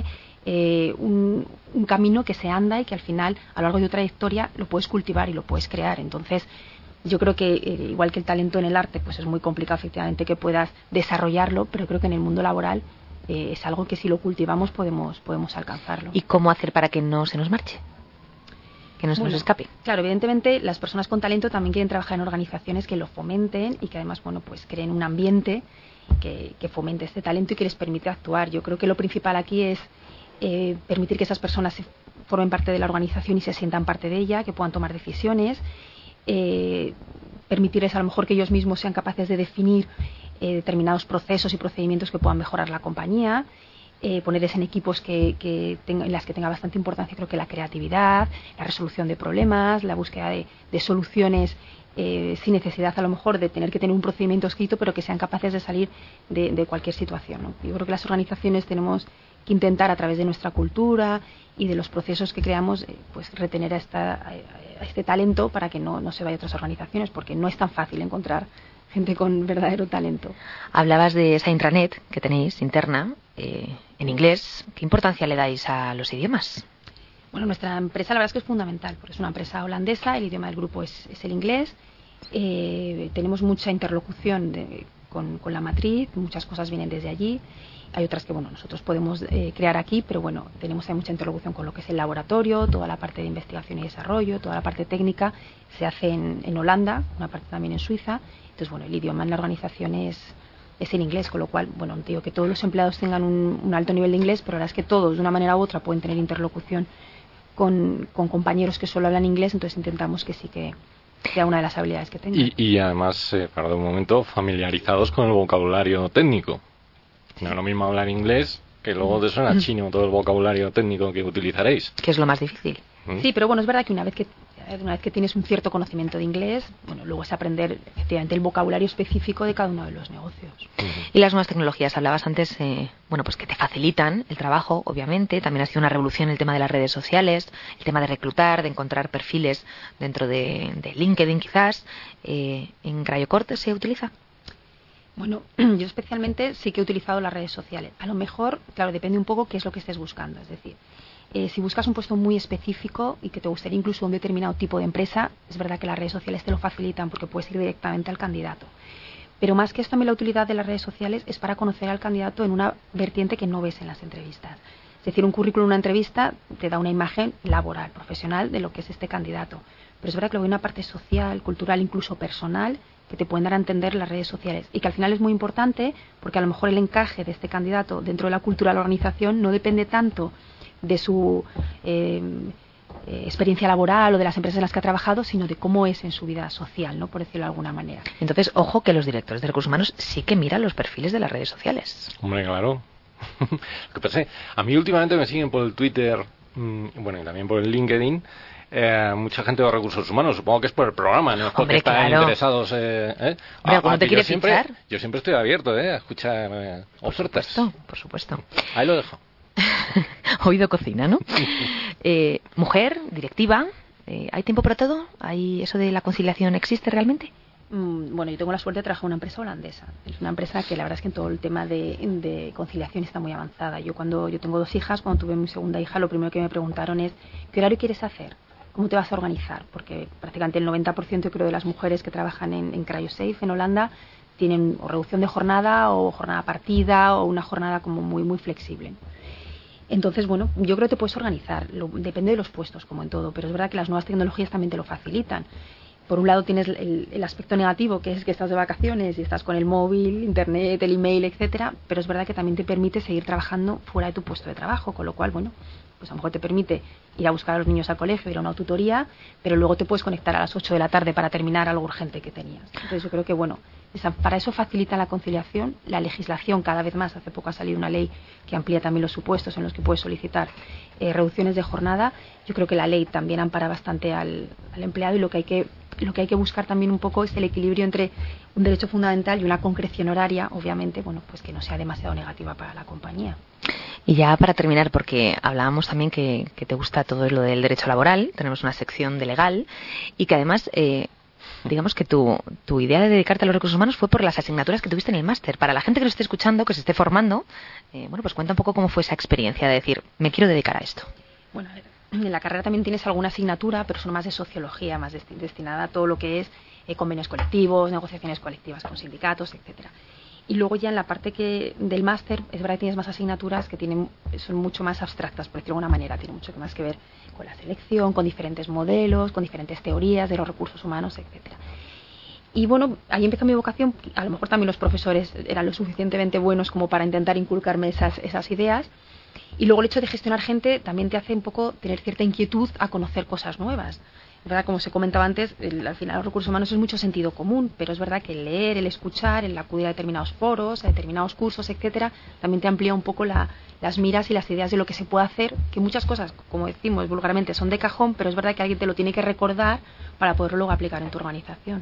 un camino que se anda y que al final, a lo largo de tu trayectoria, lo puedes cultivar y lo puedes crear. Entonces, yo creo que igual que el talento en el arte, pues es muy complicado efectivamente que puedas desarrollarlo, pero creo que en el mundo laboral es algo que si lo cultivamos podemos alcanzarlo. ¿Y cómo hacer para que no se nos marche? Que no se nos escape. Claro, evidentemente las personas con talento también quieren trabajar en organizaciones que lo fomenten y que además, bueno, pues creen un ambiente que fomente este talento y que les permite actuar. Yo creo que lo principal aquí es permitir que esas personas formen parte de la organización y se sientan parte de ella, que puedan tomar decisiones, permitirles a lo mejor que ellos mismos sean capaces de definir determinados procesos y procedimientos que puedan mejorar la compañía. Ponerles en equipos en las que tenga bastante importancia, creo que la creatividad, la resolución de problemas, la búsqueda de soluciones sin necesidad a lo mejor de tener que tener un procedimiento escrito, pero que sean capaces de salir de cualquier situación, ¿no? Yo creo que las organizaciones tenemos que intentar a través de nuestra cultura y de los procesos que creamos pues retener a este talento para que no se vaya a otras organizaciones, porque no es tan fácil encontrar gente con verdadero talento. Hablabas de esa intranet que tenéis interna en inglés. ¿Qué importancia le dais a los idiomas? Bueno, nuestra empresa la verdad es que es fundamental, porque es una empresa holandesa, el idioma del grupo es el inglés. Tenemos mucha interlocución con la matriz, muchas cosas vienen desde allí. Hay otras que, bueno, nosotros podemos crear aquí, pero bueno, tenemos mucha interlocución con lo que es el laboratorio, toda la parte de investigación y desarrollo, toda la parte técnica se hace en Holanda, una parte también en Suiza. Entonces, bueno, el idioma en la organización es en inglés, con lo cual, bueno, digo que todos los empleados tengan un alto nivel de inglés, pero la verdad es que todos, de una manera u otra, pueden tener interlocución con compañeros que solo hablan inglés, entonces intentamos que sí que sea una de las habilidades que tengan. Y además, para un momento, familiarizados con el vocabulario técnico. No es lo mismo hablar inglés que luego te suena chino todo el vocabulario técnico que utilizaréis. Que es lo más difícil. Sí, pero bueno, es verdad que una vez que tienes un cierto conocimiento de inglés, bueno, luego es aprender efectivamente el vocabulario específico de cada uno de los negocios. Y las nuevas tecnologías, hablabas antes, bueno, pues que te facilitan el trabajo, obviamente. También ha sido una revolución el tema de las redes sociales, el tema de reclutar, de encontrar perfiles dentro de LinkedIn, quizás. ¿En Cryocourt se utiliza? Bueno, yo especialmente sí que he utilizado las redes sociales. A lo mejor, claro, depende un poco qué es lo que estés buscando. Es decir, Si buscas un puesto muy específico y que te gustaría incluso un determinado tipo de empresa, es verdad que las redes sociales te lo facilitan porque puedes ir directamente al candidato. Pero más que esto, también la utilidad de las redes sociales es para conocer al candidato en una vertiente que no ves en las entrevistas. Es decir, un currículum, una entrevista, te da una imagen laboral, profesional de lo que es este candidato. Pero es verdad que luego hay una parte social, cultural, incluso personal, que te pueden dar a entender las redes sociales. Y que al final es muy importante porque a lo mejor el encaje de este candidato dentro de la cultura de la organización no depende tanto de su experiencia laboral o de las empresas en las que ha trabajado, sino de cómo es en su vida social, ¿no? Por decirlo de alguna manera. Entonces, ojo que los directores de recursos humanos sí que miran los perfiles de las redes sociales. Hombre, claro. Lo que pasa es, a mí últimamente me siguen por el Twitter, bueno, y también por el LinkedIn, mucha gente de recursos humanos. Supongo que es por el programa, no es porque están interesados. Hombre, ¿alguno te quiere fichar? Yo siempre estoy abierto a escuchar ofertas. Por supuesto. Ahí lo dejo. Oído cocina, ¿no? Mujer, directiva, ¿hay tiempo para todo? ¿Hay eso de la conciliación existe realmente? Bueno, yo tengo la suerte de trabajar en una empresa holandesa. Es una empresa que la verdad es que en todo el tema de conciliación está muy avanzada. Yo tengo 2 hijas, cuando tuve mi segunda hija, lo primero que me preguntaron es ¿qué horario quieres hacer? ¿Cómo te vas a organizar? Porque prácticamente el 90% creo de las mujeres que trabajan en CryoSafe en Holanda tienen o reducción de jornada o jornada partida o una jornada como muy, muy flexible. Entonces, bueno, yo creo que te puedes organizar, depende de los puestos, como en todo, pero es verdad que las nuevas tecnologías también te lo facilitan. Por un lado tienes el aspecto negativo, que es que estás de vacaciones y estás con el móvil, internet, el email, etcétera, pero es verdad que también te permite seguir trabajando fuera de tu puesto de trabajo, con lo cual, bueno, pues a lo mejor te permite ir a buscar a los niños al colegio, ir a una tutoría, pero luego te puedes conectar a las 8 de la tarde para terminar algo urgente que tenías. Entonces yo creo que, bueno, para eso facilita la conciliación, la legislación cada vez más. Hace poco ha salido una ley que amplía también los supuestos en los que puedes solicitar reducciones de jornada. Yo creo que la ley también ampara bastante al empleado y lo que hay que buscar también un poco es el equilibrio entre un derecho fundamental y una concreción horaria, obviamente, bueno, pues que no sea demasiado negativa para la compañía. Y ya para terminar, porque hablábamos también que te gusta todo lo del derecho laboral, tenemos una sección de legal y que además digamos que tu idea de dedicarte a los recursos humanos fue por las asignaturas que tuviste en el máster. Para la gente que lo esté escuchando, que se esté formando, bueno, pues cuenta un poco cómo fue esa experiencia de decir, me quiero dedicar a esto. Bueno, a ver, en la carrera también tienes alguna asignatura, pero son más de sociología, más destinada a todo lo que es convenios colectivos, negociaciones colectivas con sindicatos, etcétera. Y luego ya en la parte del máster, es verdad que tienes más asignaturas que son mucho más abstractas, por decirlo de alguna manera, tiene mucho más que ver con la selección, con diferentes modelos, con diferentes teorías de los recursos humanos, etcétera. Y bueno, ahí empezó mi vocación. A lo mejor también los profesores eran lo suficientemente buenos como para intentar inculcarme esas ideas. Y luego el hecho de gestionar gente también te hace un poco tener cierta inquietud a conocer cosas nuevas. Es verdad, como se comentaba antes, al final los recursos humanos es mucho sentido común, pero es verdad que el leer, el escuchar, el acudir a determinados foros, a determinados cursos, etcétera, también te amplía un poco las miras y las ideas de lo que se puede hacer, que muchas cosas, como decimos vulgarmente, son de cajón, pero es verdad que alguien te lo tiene que recordar para poderlo luego aplicar en tu organización.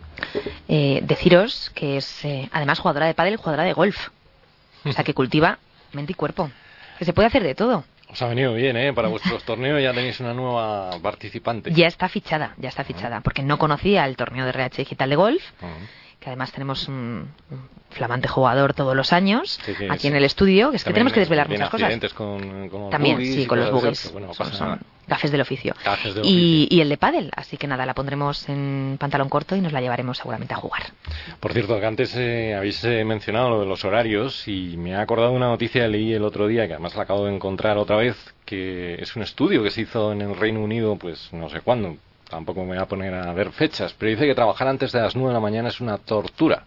Deciros que es además jugadora de pádel y jugadora de golf, o sea que cultiva mente y cuerpo, que se puede hacer de todo. Os ha venido bien, para vuestros torneos ya tenéis una nueva participante. Ya está fichada, porque no conocía el torneo de RH Digital de Golf, que además tenemos un flamante jugador todos los años, aquí en el estudio, que es que tenemos que desvelar muchas cosas. Con también, sí, con los buggies. Bueno, son gafes del oficio. Y el de pádel, así que nada, la pondremos en pantalón corto y nos la llevaremos seguramente a jugar. Por cierto, que antes habéis mencionado lo de los horarios y me ha acordado una noticia que leí el otro día, que además la acabo de encontrar otra vez, que es un estudio que se hizo en el Reino Unido, pues no sé cuándo, tampoco me voy a poner a ver fechas, pero dice que trabajar antes de las 9 de la mañana es una tortura.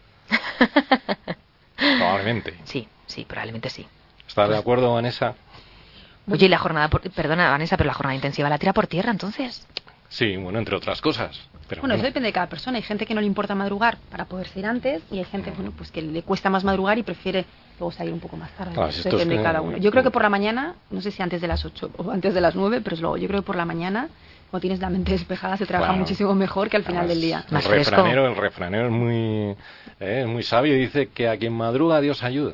Probablemente. Sí, probablemente sí. ¿Estás de acuerdo, Vanessa? Oye, y la jornada, perdona Vanessa, pero la jornada intensiva la tira por tierra, entonces. Sí, bueno, entre otras cosas. Pero bueno, eso depende de cada persona. Hay gente que no le importa madrugar para poderse ir antes y hay gente, bueno, pues que le cuesta más madrugar y prefiere luego salir un poco más tarde. Claro, eso depende de cada uno. Yo creo que por la mañana, no sé si antes de las 8 o antes de las 9, pero luego yo creo que por la mañana, cuando tienes la mente despejada, se trabaja muchísimo mejor que al final del día. El refranero es muy sabio y dice que a quien madruga Dios ayuda.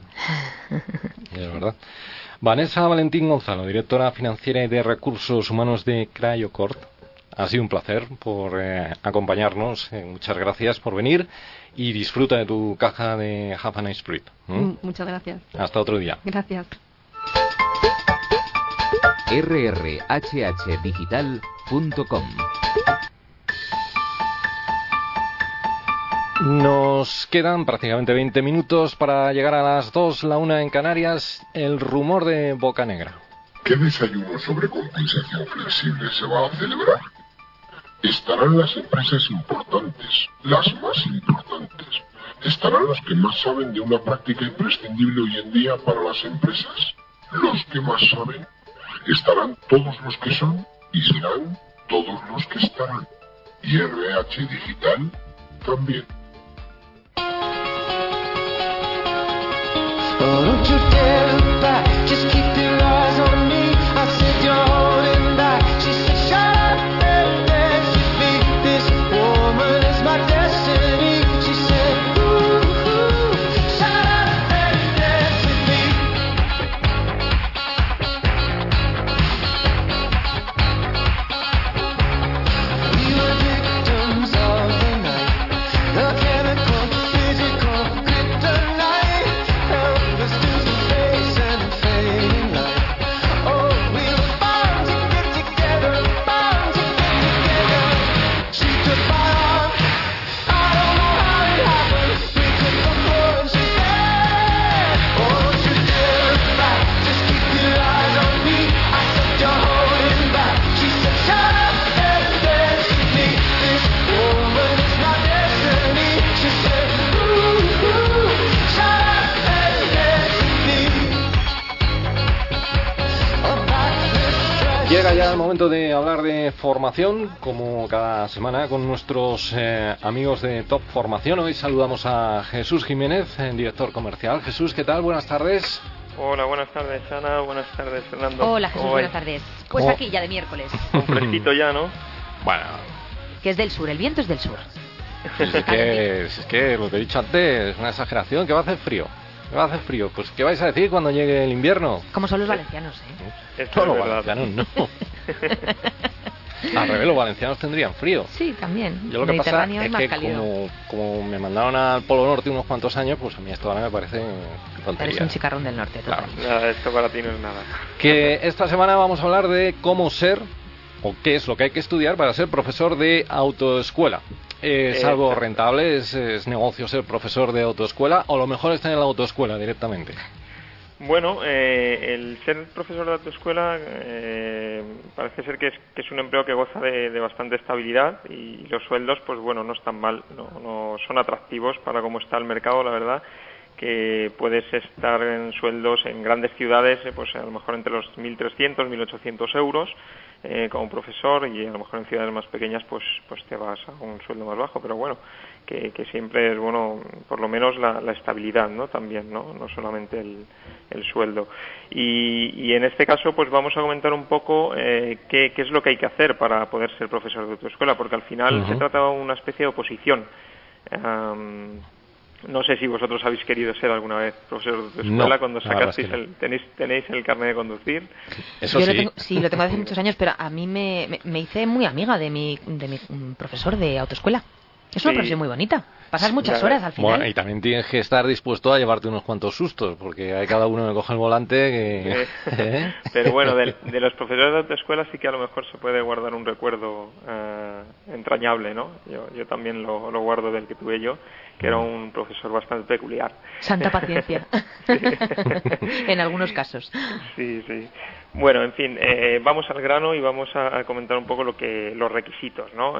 Y es verdad. Vanessa Valentín Gonzalo, directora financiera y de recursos humanos de CryoCort. Ha sido un placer por acompañarnos. Muchas gracias por venir y disfruta de tu caja de Have a Nice Fruit. Muchas gracias. Hasta otro día. Gracias. rrhhdigital.com. Nos quedan prácticamente 20 minutos para llegar a las 2, la 1 en Canarias. El rumor de Bocanegra. ¿Qué desayuno sobre compensación flexible se va a celebrar? Estarán las empresas importantes, las más importantes. Estarán los que más saben de una práctica imprescindible hoy en día para las empresas. Los que más saben. Estarán todos los que son y serán todos los que estarán. Y RH Digital también. Don't you dare look back, just keep your eyes on me. I said you're holding back. She said shut up and dance with me. This woman is my destiny. She said ooh, shut up and dance with me. We were victims of the night, the chemical, physical kryptonite. Llega ya el momento de hablar de formación, como cada semana, con nuestros amigos de Top Formación. Hoy saludamos a Jesús Jiménez, director comercial. Jesús, ¿qué tal? Buenas tardes. Hola, buenas tardes, Ana. Buenas tardes, Fernando. Hola, Jesús, buenas tardes. Pues aquí, ya de miércoles. Un fresquito ya, ¿no? Bueno. Que es del sur, el viento es del sur. Es que lo que he dicho antes es una exageración, que va a hacer frío. Va a hacer frío. Pues, ¿qué vais a decir cuando llegue el invierno? Como son los valencianos, No, los valencianos no. Al revés, los valencianos tendrían frío. Sí, también. Yo lo que pasa es más que cálido. como me mandaron al Polo Norte unos cuantos años, pues a mí esto ahora me parece tontería. Eres un chicarrón del norte, total. Claro. Nada, esto para ti no es nada. Que esta semana vamos a hablar de cómo ser, o qué es lo que hay que estudiar para ser profesor de autoescuela. ¿Es algo rentable? ¿Es negocio ser profesor de autoescuela? ¿O lo mejor está en la autoescuela directamente? Bueno, el ser profesor de autoescuela parece ser que es un empleo que goza de bastante estabilidad y los sueldos, pues bueno, no están mal, no son atractivos para cómo está el mercado, la verdad, que puedes estar en sueldos en grandes ciudades, pues a lo mejor entre los 1.300, 1.800 euros como profesor, y a lo mejor en ciudades más pequeñas pues te vas a un sueldo más bajo, pero bueno, que siempre es bueno por lo menos la estabilidad, ¿no? También, no solamente el sueldo. Y en este caso pues vamos a comentar un poco qué es lo que hay que hacer para poder ser profesor de autoescuela, porque al final se trata de una especie de oposición. No sé si vosotros habéis querido ser alguna vez profesor de autoescuela cuando sacasteis tenéis el carnet de conducir. Eso Yo sí. Lo tengo hace muchos años, pero a mí me hice muy amiga de mi profesor de autoescuela. Es una profesión muy bonita. Pasas muchas horas al final. Bueno, y también tienes que estar dispuesto a llevarte unos cuantos sustos, porque hay cada uno que coge el volante que... Pero bueno, de los profesores de autoescuela sí que a lo mejor se puede guardar un recuerdo entrañable, ¿no? Yo también lo guardo del que tuve yo, que era un profesor bastante peculiar. Santa paciencia. En algunos casos. Sí. Bueno, en fin, vamos al grano y vamos a comentar un poco los requisitos, ¿no?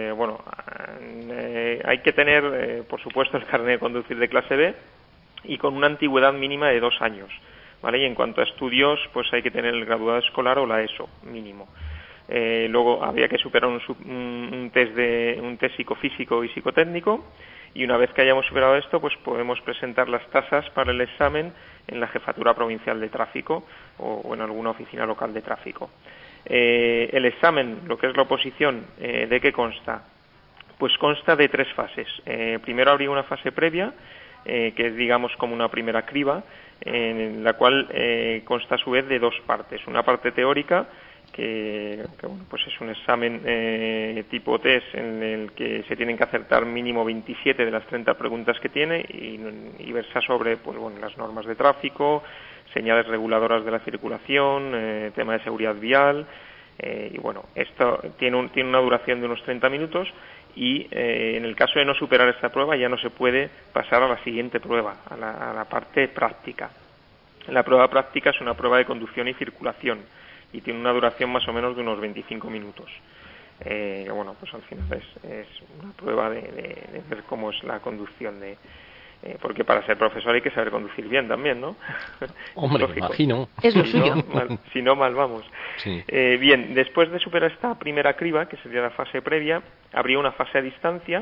Hay que tener, por supuesto, el carnet de conducir de clase B y con una antigüedad mínima de 2 años, ¿vale? Y en cuanto a estudios, pues hay que tener el graduado escolar o la ESO mínimo. Luego habría que superar un test psicofísico y psicotécnico, y una vez que hayamos superado esto, pues podemos presentar las tasas para el examen en la Jefatura Provincial de Tráfico o en alguna oficina local de tráfico. El examen, lo que es la oposición, ¿de qué consta? Pues consta de 3 fases. Primero habría una fase previa, que es, digamos, como una primera criba, en la cual consta a su vez de 2 partes. Una parte teórica, que bueno, pues es un examen tipo test en el que se tienen que acertar mínimo 27 de las 30 preguntas que tiene y versa sobre, pues bueno, las normas de tráfico, señales reguladoras de la circulación, tema de seguridad vial, y bueno, esto tiene una duración de unos 30 minutos y en el caso de no superar esta prueba ya no se puede pasar a la siguiente prueba, a la parte práctica. La prueba práctica es una prueba de conducción y circulación y tiene una duración más o menos de unos 25 minutos. Bueno, pues al final es una prueba de ver cómo es la conducción porque para ser profesor hay que saber conducir bien también, ¿no? Hombre, me imagino. Es lo suyo. Si no, mal vamos. Sí. Bien, después de superar esta primera criba, que sería la fase previa, habría una fase a distancia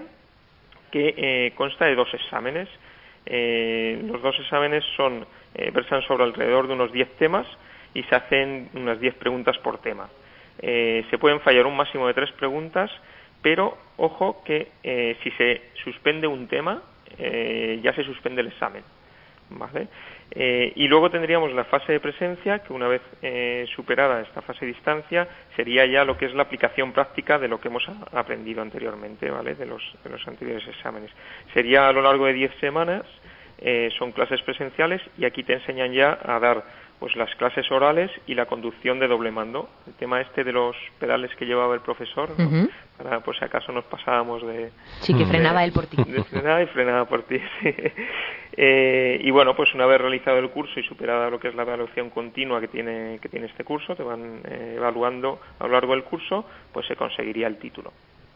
que consta de 2 exámenes. Los 2 exámenes versan sobre alrededor de unos 10 temas y se hacen unas 10 preguntas por tema. Se pueden fallar un máximo de 3 preguntas, pero ojo que si se suspende un tema, ya se suspende el examen, ¿vale? Y luego tendríamos la fase de presencia, que una vez superada esta fase de distancia, sería ya lo que es la aplicación práctica de lo que hemos aprendido anteriormente, ¿vale? De los anteriores exámenes. Sería a lo largo de 10 semanas, son clases presenciales y aquí te enseñan ya a dar pues las clases orales y la conducción de doble mando. El tema de los pedales que llevaba el profesor, ¿no? Uh-huh. Para, pues si acaso nos pasábamos de... Sí, que frenaba él por ti. Frenaba y frenaba por ti, sí. Y bueno, pues una vez realizado el curso y superada lo que es la evaluación continua que tiene este curso, te van evaluando a lo largo del curso, pues se conseguiría el título.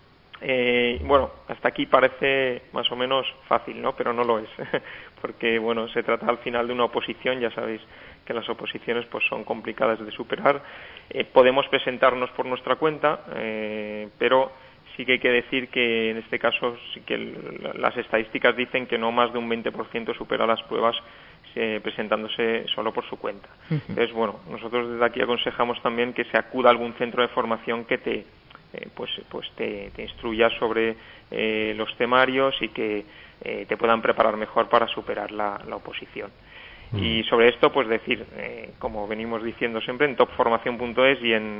Bueno, hasta aquí parece más o menos fácil, ¿no? Pero no lo es, porque bueno, se trata al final de una oposición, ya sabéis que las oposiciones pues son complicadas de superar. Podemos presentarnos por nuestra cuenta, pero sí que hay que decir que en este caso sí que las estadísticas dicen que no más de un 20% supera las pruebas presentándose solo por su cuenta. Uh-huh. Entonces, bueno, nosotros desde aquí aconsejamos también que se acuda a algún centro de formación que te instruya sobre los temarios y que te puedan preparar mejor para superar la oposición. Y sobre esto, pues decir, como venimos diciendo siempre, en topformación.es y en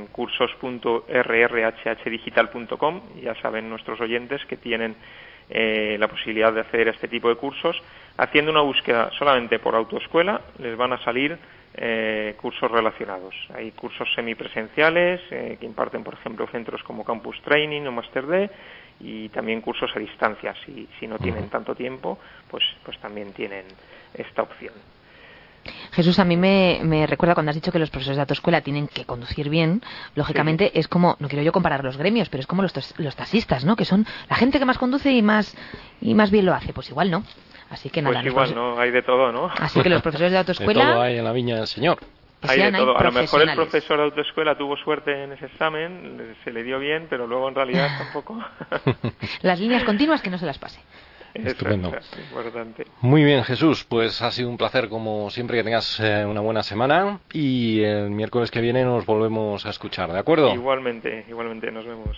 cursos.rrhhdigital.com, ya saben nuestros oyentes que tienen la posibilidad de acceder a este tipo de cursos. Haciendo una búsqueda solamente por autoescuela, les van a salir cursos relacionados. Hay cursos semipresenciales que imparten, por ejemplo, centros como Campus Training o Master D, y también cursos a distancia. Si no tienen tanto tiempo, pues también tienen esta opción. Jesús, a mí me recuerda cuando has dicho que los profesores de autoescuela tienen que conducir bien. Lógicamente sí. Es como, no quiero yo comparar los gremios, pero es como los taxistas, ¿no? Que son la gente que más conduce y más bien lo hace. Pues igual no. Así que nada. Pues igual no, hay de todo, ¿no? Así que los profesores de autoescuela... De todo hay en la viña del Señor. Hay de todo. A lo mejor el profesor de autoescuela tuvo suerte en ese examen, se le dio bien, pero luego en realidad tampoco. Las líneas continuas que no se las pase. Estupendo. Eso, importante. Muy bien, Jesús, pues ha sido un placer como siempre, que tengas una buena semana y el miércoles que viene nos volvemos a escuchar, ¿de acuerdo? Igualmente, nos vemos.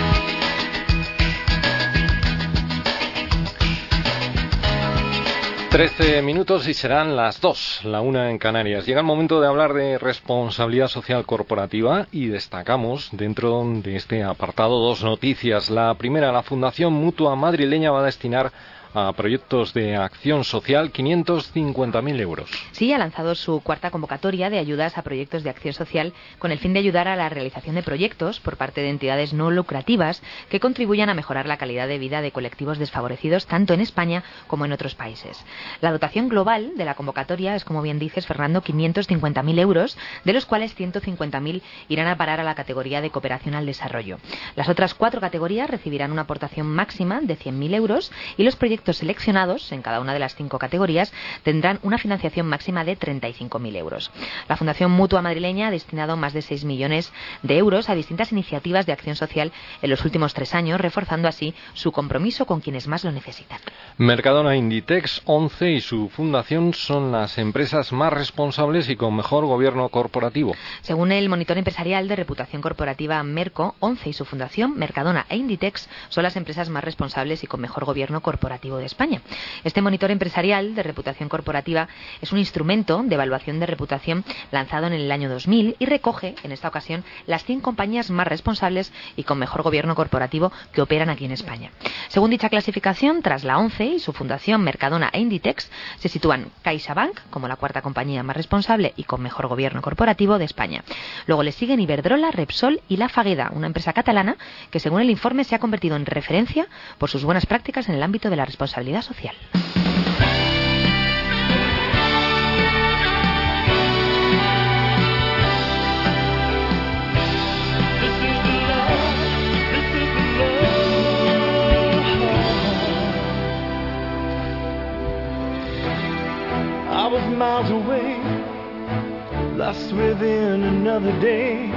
Trece minutos y serán las 2, la 1 en Canarias. Llega el momento de hablar de responsabilidad social corporativa y destacamos dentro de este apartado 2 noticias. La primera, la Fundación Mutua Madrileña va a destinar a proyectos de acción social 550.000 euros. Sí, ha lanzado su cuarta convocatoria de ayudas a proyectos de acción social con el fin de ayudar a la realización de proyectos por parte de entidades no lucrativas que contribuyan a mejorar la calidad de vida de colectivos desfavorecidos tanto en España como en otros países. La dotación global de la convocatoria es, como bien dices, Fernando, 550.000 euros, de los cuales 150.000 irán a parar a la categoría de cooperación al desarrollo. Las otras 4 categorías recibirán una aportación máxima de 100.000 euros y los proyectos seleccionados en cada una de las 5 categorías tendrán una financiación máxima de 35.000 euros. La Fundación Mutua Madrileña ha destinado más de 6 millones de euros a distintas iniciativas de acción social en los últimos 3 años, reforzando así su compromiso con quienes más lo necesitan. Mercadona, Inditex, ONCE y su fundación son las empresas más responsables y con mejor gobierno corporativo. Según el monitor empresarial de reputación corporativa Merco, ONCE y su fundación, Mercadona e Inditex, son las empresas más responsables y con mejor gobierno corporativo Corporativo de España. Este monitor empresarial de reputación corporativa es un instrumento de evaluación de reputación lanzado en el año 2000 y recoge, en esta ocasión, las 100 compañías más responsables y con mejor gobierno corporativo que operan aquí en España. Según dicha clasificación, tras la ONCE y su fundación Mercadona e Inditex, se sitúan CaixaBank como la cuarta compañía más responsable y con mejor gobierno corporativo de España. Luego le siguen Iberdrola, Repsol y La Fagueda, una empresa catalana que, según el informe, se ha convertido en referencia por sus buenas prácticas en el ámbito de la responsabilidad social. I was miles away, lost within another day.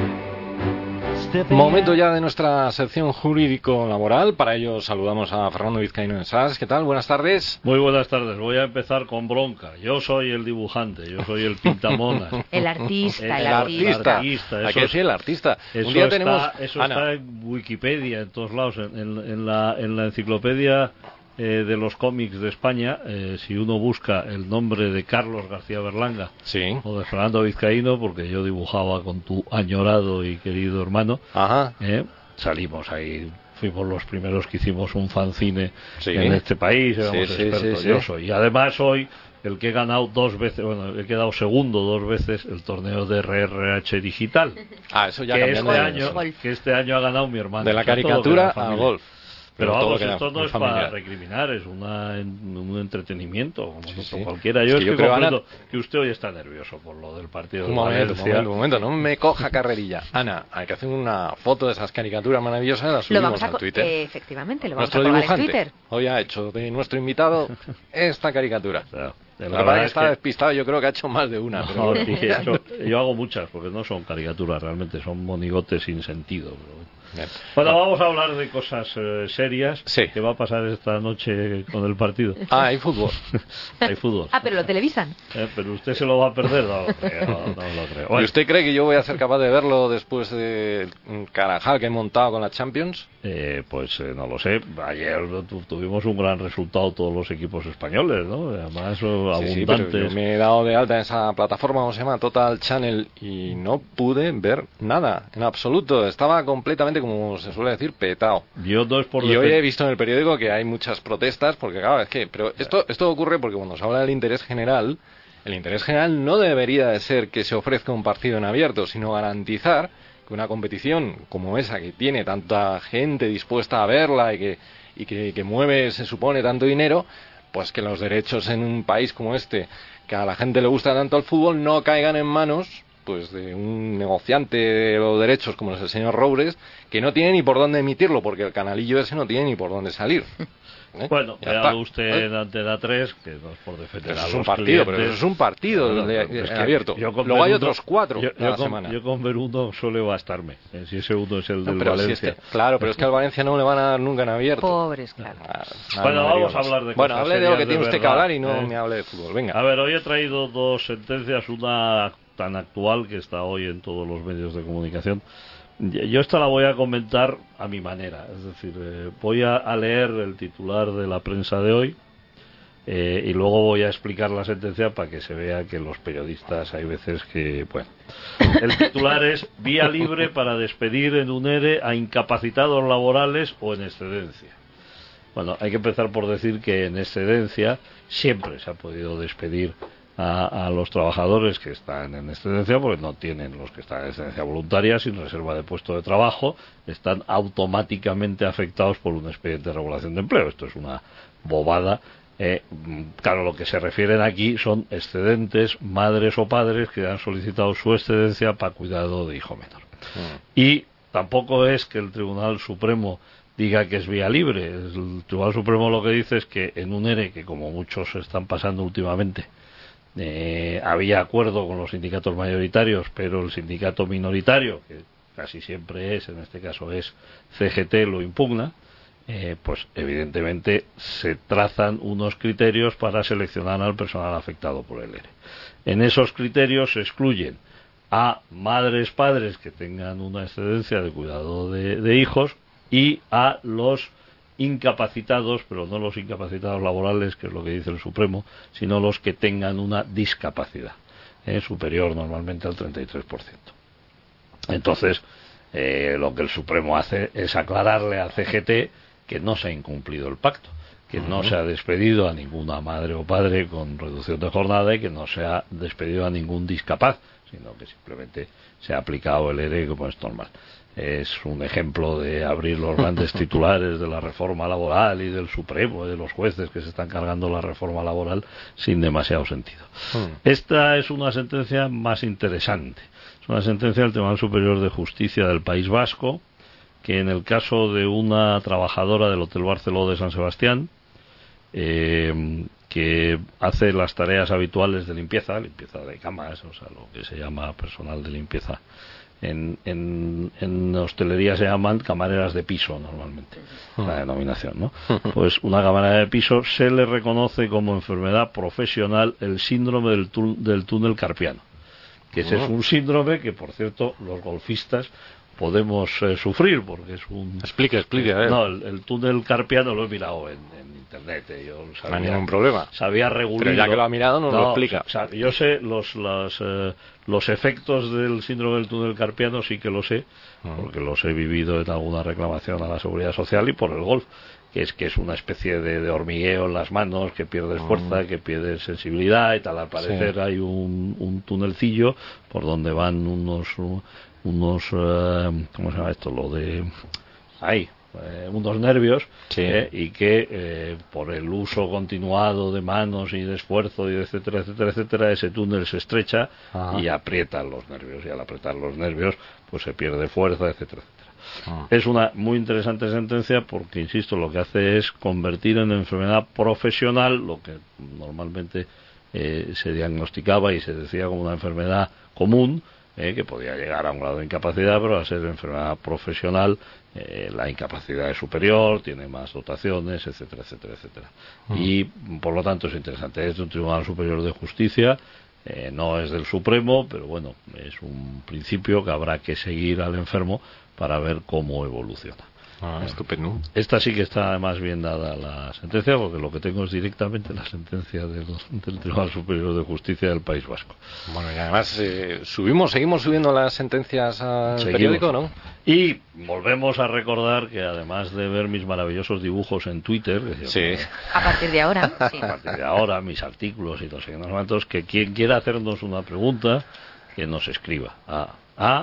Momento ya de nuestra sección jurídico-laboral. Para ello saludamos a Fernando Vizcaíno de SAS. ¿Qué tal? Buenas tardes. Muy buenas tardes. Voy a empezar con bronca. Yo soy el dibujante, yo soy el pintamonas. El artista. El artista. Aquí sí, el artista. Un día tenemos... Eso está en Wikipedia, en todos lados. En la enciclopedia de los cómics de España, si uno busca el nombre de Carlos García Berlanga o de Fernando Vizcaíno, porque yo dibujaba con tu añorado y querido hermano, salimos ahí, fuimos los primeros que hicimos un fanzine en este país, éramos expertos. Yo soy, y además soy el que he ganado 2 veces, bueno, he quedado segundo 2 veces el torneo de RRH Digital. Eso ya que este año ha ganado mi hermano. De la caricatura al golf. Pero vamos, esto no es para recriminar, es un entretenimiento, como cualquiera. Yo estoy comprendiendo que usted hoy está nervioso por lo del partido de Valencia. Un momento, no me coja carrerilla. Ana, hay que hacer una foto de esas caricaturas maravillosas, las subimos al Twitter. Efectivamente, lo vamos nuestro a colgar dibujante en Twitter. Hoy ha hecho de nuestro invitado esta caricatura. La verdad es que está despistado, yo creo que ha hecho más de una. No, pero yo hago muchas, porque no son caricaturas realmente, son monigotes sin sentido. Bueno, vamos a hablar de cosas serias. ¿Qué va a pasar esta noche con el partido? Hay fútbol. Hay fútbol. Pero lo televisan. Pero usted se lo va a perder. No lo creo. Bueno. ¿Y usted cree que yo voy a ser capaz de verlo después del carajal que he montado con la Champions? Pues no lo sé. Ayer tuvimos un gran resultado todos los equipos españoles, ¿no? Además abundantes. Pero yo me he dado de alta en esa plataforma, ¿cómo se llama? Total Channel, y no pude ver nada, en absoluto. Estaba completamente, como se suele decir, petado. Yo no es por y hoy he visto en el periódico que hay muchas protestas, porque claro, es que, pero esto ocurre porque cuando se habla del interés general, el interés general no debería de ser que se ofrezca un partido en abierto, sino garantizar que una competición como esa, que tiene tanta gente dispuesta a verla y que mueve, se supone, tanto dinero, pues que los derechos en un país como este, que a la gente le gusta tanto el fútbol, no caigan en manos pues de un negociante de los derechos como es el señor Roures, que no tiene ni por dónde emitirlo, porque el canalillo ese no tiene ni por dónde salir. Bueno, veado usted en Antena 3, que no es por defender a los partido, clientes. Pero eso es un partido abierto. Luego hay otros 4 cada semana. Yo con ver uno suele bastarme, si ese uno es el del Valencia. Claro, pero es que al Valencia no le van a dar nunca en abierto. Pobres, claro. Bueno, vamos a hablar de cosas Bueno, hable de lo que tiene usted que hablar y no me hable de fútbol. Venga. A ver, hoy he traído 2 sentencias, una tan actual que está hoy en todos los medios de comunicación. Yo esta la voy a comentar a mi manera, es decir, voy a leer el titular de la prensa de hoy y luego voy a explicar la sentencia para que se vea que los periodistas hay veces que, bueno, el titular es: vía libre para despedir en un ERE a incapacitados laborales o en excedencia. Bueno, hay que empezar por decir que en excedencia siempre se ha podido despedir a los trabajadores que están en excedencia, porque no tienen, los que están en excedencia voluntaria sin reserva de puesto de trabajo, están automáticamente afectados por un expediente de regulación de empleo. Esto es una bobada. Claro, lo que se refieren aquí son excedentes, madres o padres que han solicitado su excedencia para cuidado de hijo menor. Y tampoco es que el Tribunal Supremo diga que es vía libre. El Tribunal Supremo lo que dice es que en un ERE, que como muchos están pasando últimamente, había acuerdo con los sindicatos mayoritarios, pero el sindicato minoritario, que casi siempre es, en este caso es CGT, lo impugna, pues evidentemente se trazan unos criterios para seleccionar al personal afectado por el ERE. En esos criterios se excluyen a madres, padres que tengan una excedencia de cuidado de hijos, y a los incapacitados, pero no los incapacitados laborales, que es lo que dice el Supremo, sino los que tengan una discapacidad superior normalmente al 33%. Entonces, lo que el Supremo hace es aclararle al CGT que no se ha incumplido el pacto, que no se ha despedido a ninguna madre o padre con reducción de jornada y que no se ha despedido a ningún discapaz, sino que simplemente se ha aplicado el ERE como es normal. Es un ejemplo de abrir los grandes titulares de la reforma laboral y del Supremo, de los jueces que se están cargando la reforma laboral sin demasiado sentido. Esta es una sentencia más interesante. Es una sentencia del Tribunal Superior de Justicia del País Vasco, que en el caso de una trabajadora del Hotel Barceló de San Sebastián, que hace las tareas habituales de limpieza de camas, o sea, lo que se llama personal de limpieza. En hostelería se llaman camareras de piso normalmente, la denominación, ¿no? Pues una camarera de piso se le reconoce como enfermedad profesional el síndrome del túnel carpiano, que ese es un síndrome que, por cierto, los golfistas podemos sufrir, porque es un... Explique, No, el túnel carpiano lo he mirado en internet, yo sabía, no hay ningún problema. Sabía regular. Pero ya que lo ha mirado, nos lo explica. O sea, yo sé los efectos del síndrome del túnel carpiano, sí que lo sé, porque los he vivido en alguna reclamación a la Seguridad Social y por el golf, que es una especie de hormigueo en las manos, que pierdes fuerza, que pierdes sensibilidad y tal. Al parecer hay un tunelcillo por donde van unos ¿cómo se llama esto? Unos nervios, y que por el uso continuado de manos y de esfuerzo y de etcétera, ese túnel se estrecha y aprieta los nervios, y al apretar los nervios pues se pierde fuerza, etcétera. Es una muy interesante sentencia porque, insisto, lo que hace es convertir en enfermedad profesional lo que normalmente se diagnosticaba y se decía como una enfermedad común, que podía llegar a un grado de incapacidad, pero al ser enfermedad profesional la incapacidad es superior, tiene más dotaciones, etcétera. Y por lo tanto es interesante. Es de un Tribunal Superior de Justicia, no es del Supremo, pero bueno, es un principio que habrá que seguir al enfermo para ver cómo evoluciona. Estupendo. Esta sí que está más bien dada la sentencia, porque lo que tengo es directamente la sentencia del Tribunal Superior de Justicia del País Vasco. Bueno, y además seguimos subiendo las sentencias al periódico, ¿no? Y volvemos a recordar que, además de ver mis maravillosos dibujos en Twitter, a partir de ahora, a partir de ahora, mis artículos y no sé qué más, que quien quiera hacernos una pregunta, que nos escriba a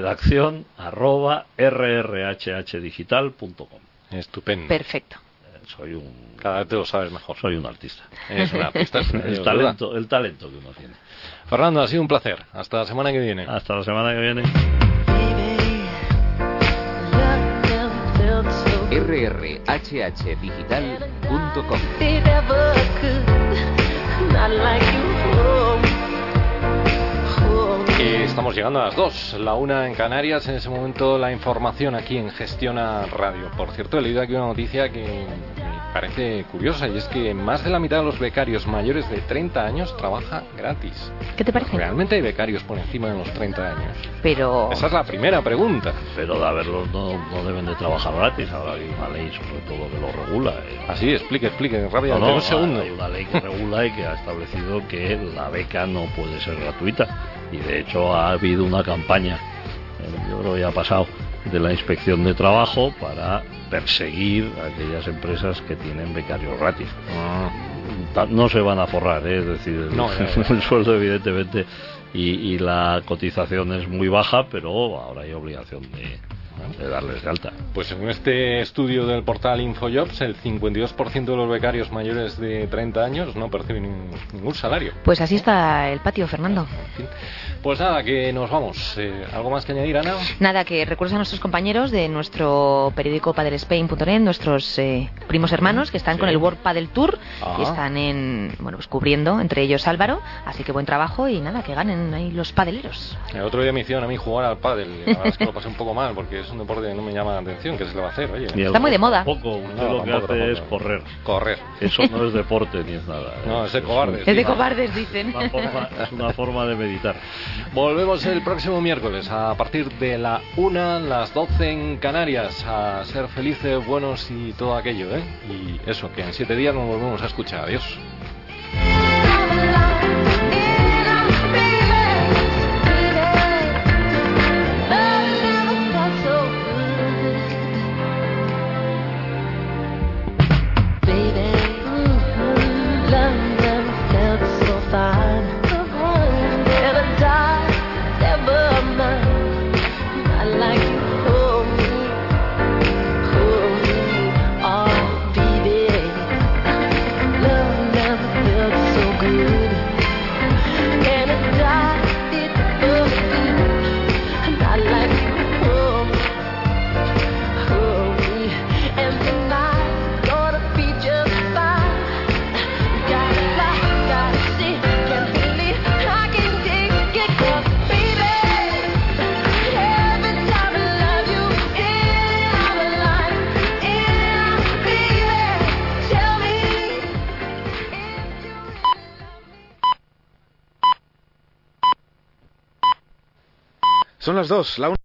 redacción@rrhhdigital.com. Estupendo. Perfecto. Cada vez te lo sabes mejor. Soy un artista. Es un artista. el talento que uno tiene. Fernando, ha sido un placer. Hasta la semana que viene. Hasta la semana que viene. rrhhdigital.com. Estamos llegando a las 2, la 1 en Canarias. En ese momento la información aquí en Gestiona Radio. Por cierto, he leído aquí una noticia que me parece curiosa, y es que más de la mitad de los becarios mayores de 30 años trabaja gratis. ¿Qué te parece? ¿Realmente hay becarios por encima de los 30 años? Pero... Esa es la primera pregunta. Pero de haberlos no deben de trabajar gratis. Ahora hay una ley sobre todo que lo regula. Así, explique rápidamente, un segundo. Hay una ley que regula y que ha establecido que la beca no puede ser gratuita. Y de hecho ha habido una campaña, yo creo que ya ha pasado, de la Inspección de Trabajo para perseguir a aquellas empresas que tienen becarios gratis. No se van a forrar, es decir, el sueldo evidentemente y la cotización es muy baja, pero ahora hay obligación de darles de alta. Pues según este estudio del portal InfoJobs, el 52% de los becarios mayores de 30 años no perciben ningún salario. Pues así está el patio, Fernando. En fin. Pues nada, que nos vamos. ¿Algo más que añadir, Ana? Nada, que recuerdos a nuestros compañeros de nuestro periódico paddlespain.net, nuestros primos hermanos que están con el World Paddle Tour y están pues cubriendo, entre ellos Álvaro, así que buen trabajo y nada, que ganen ahí los padeleros. El otro día me hicieron a mí jugar al pádel, la verdad es que lo pasé un poco mal porque es un deporte que no me llama la atención, ¿qué se le va a hacer? Oye, está muy de moda. Tampoco, usted lo que hace es correr. Correr. Eso no es deporte ni es nada. No, es de cobardes. Es de cobardes, dicen. Es una forma de meditar. Volvemos el próximo miércoles a partir de la 1, las 12 en Canarias, a ser felices, buenos y todo aquello, ¿eh? Y eso, que en 7 días nos volvemos a escuchar. Adiós. Son las 2, la 1.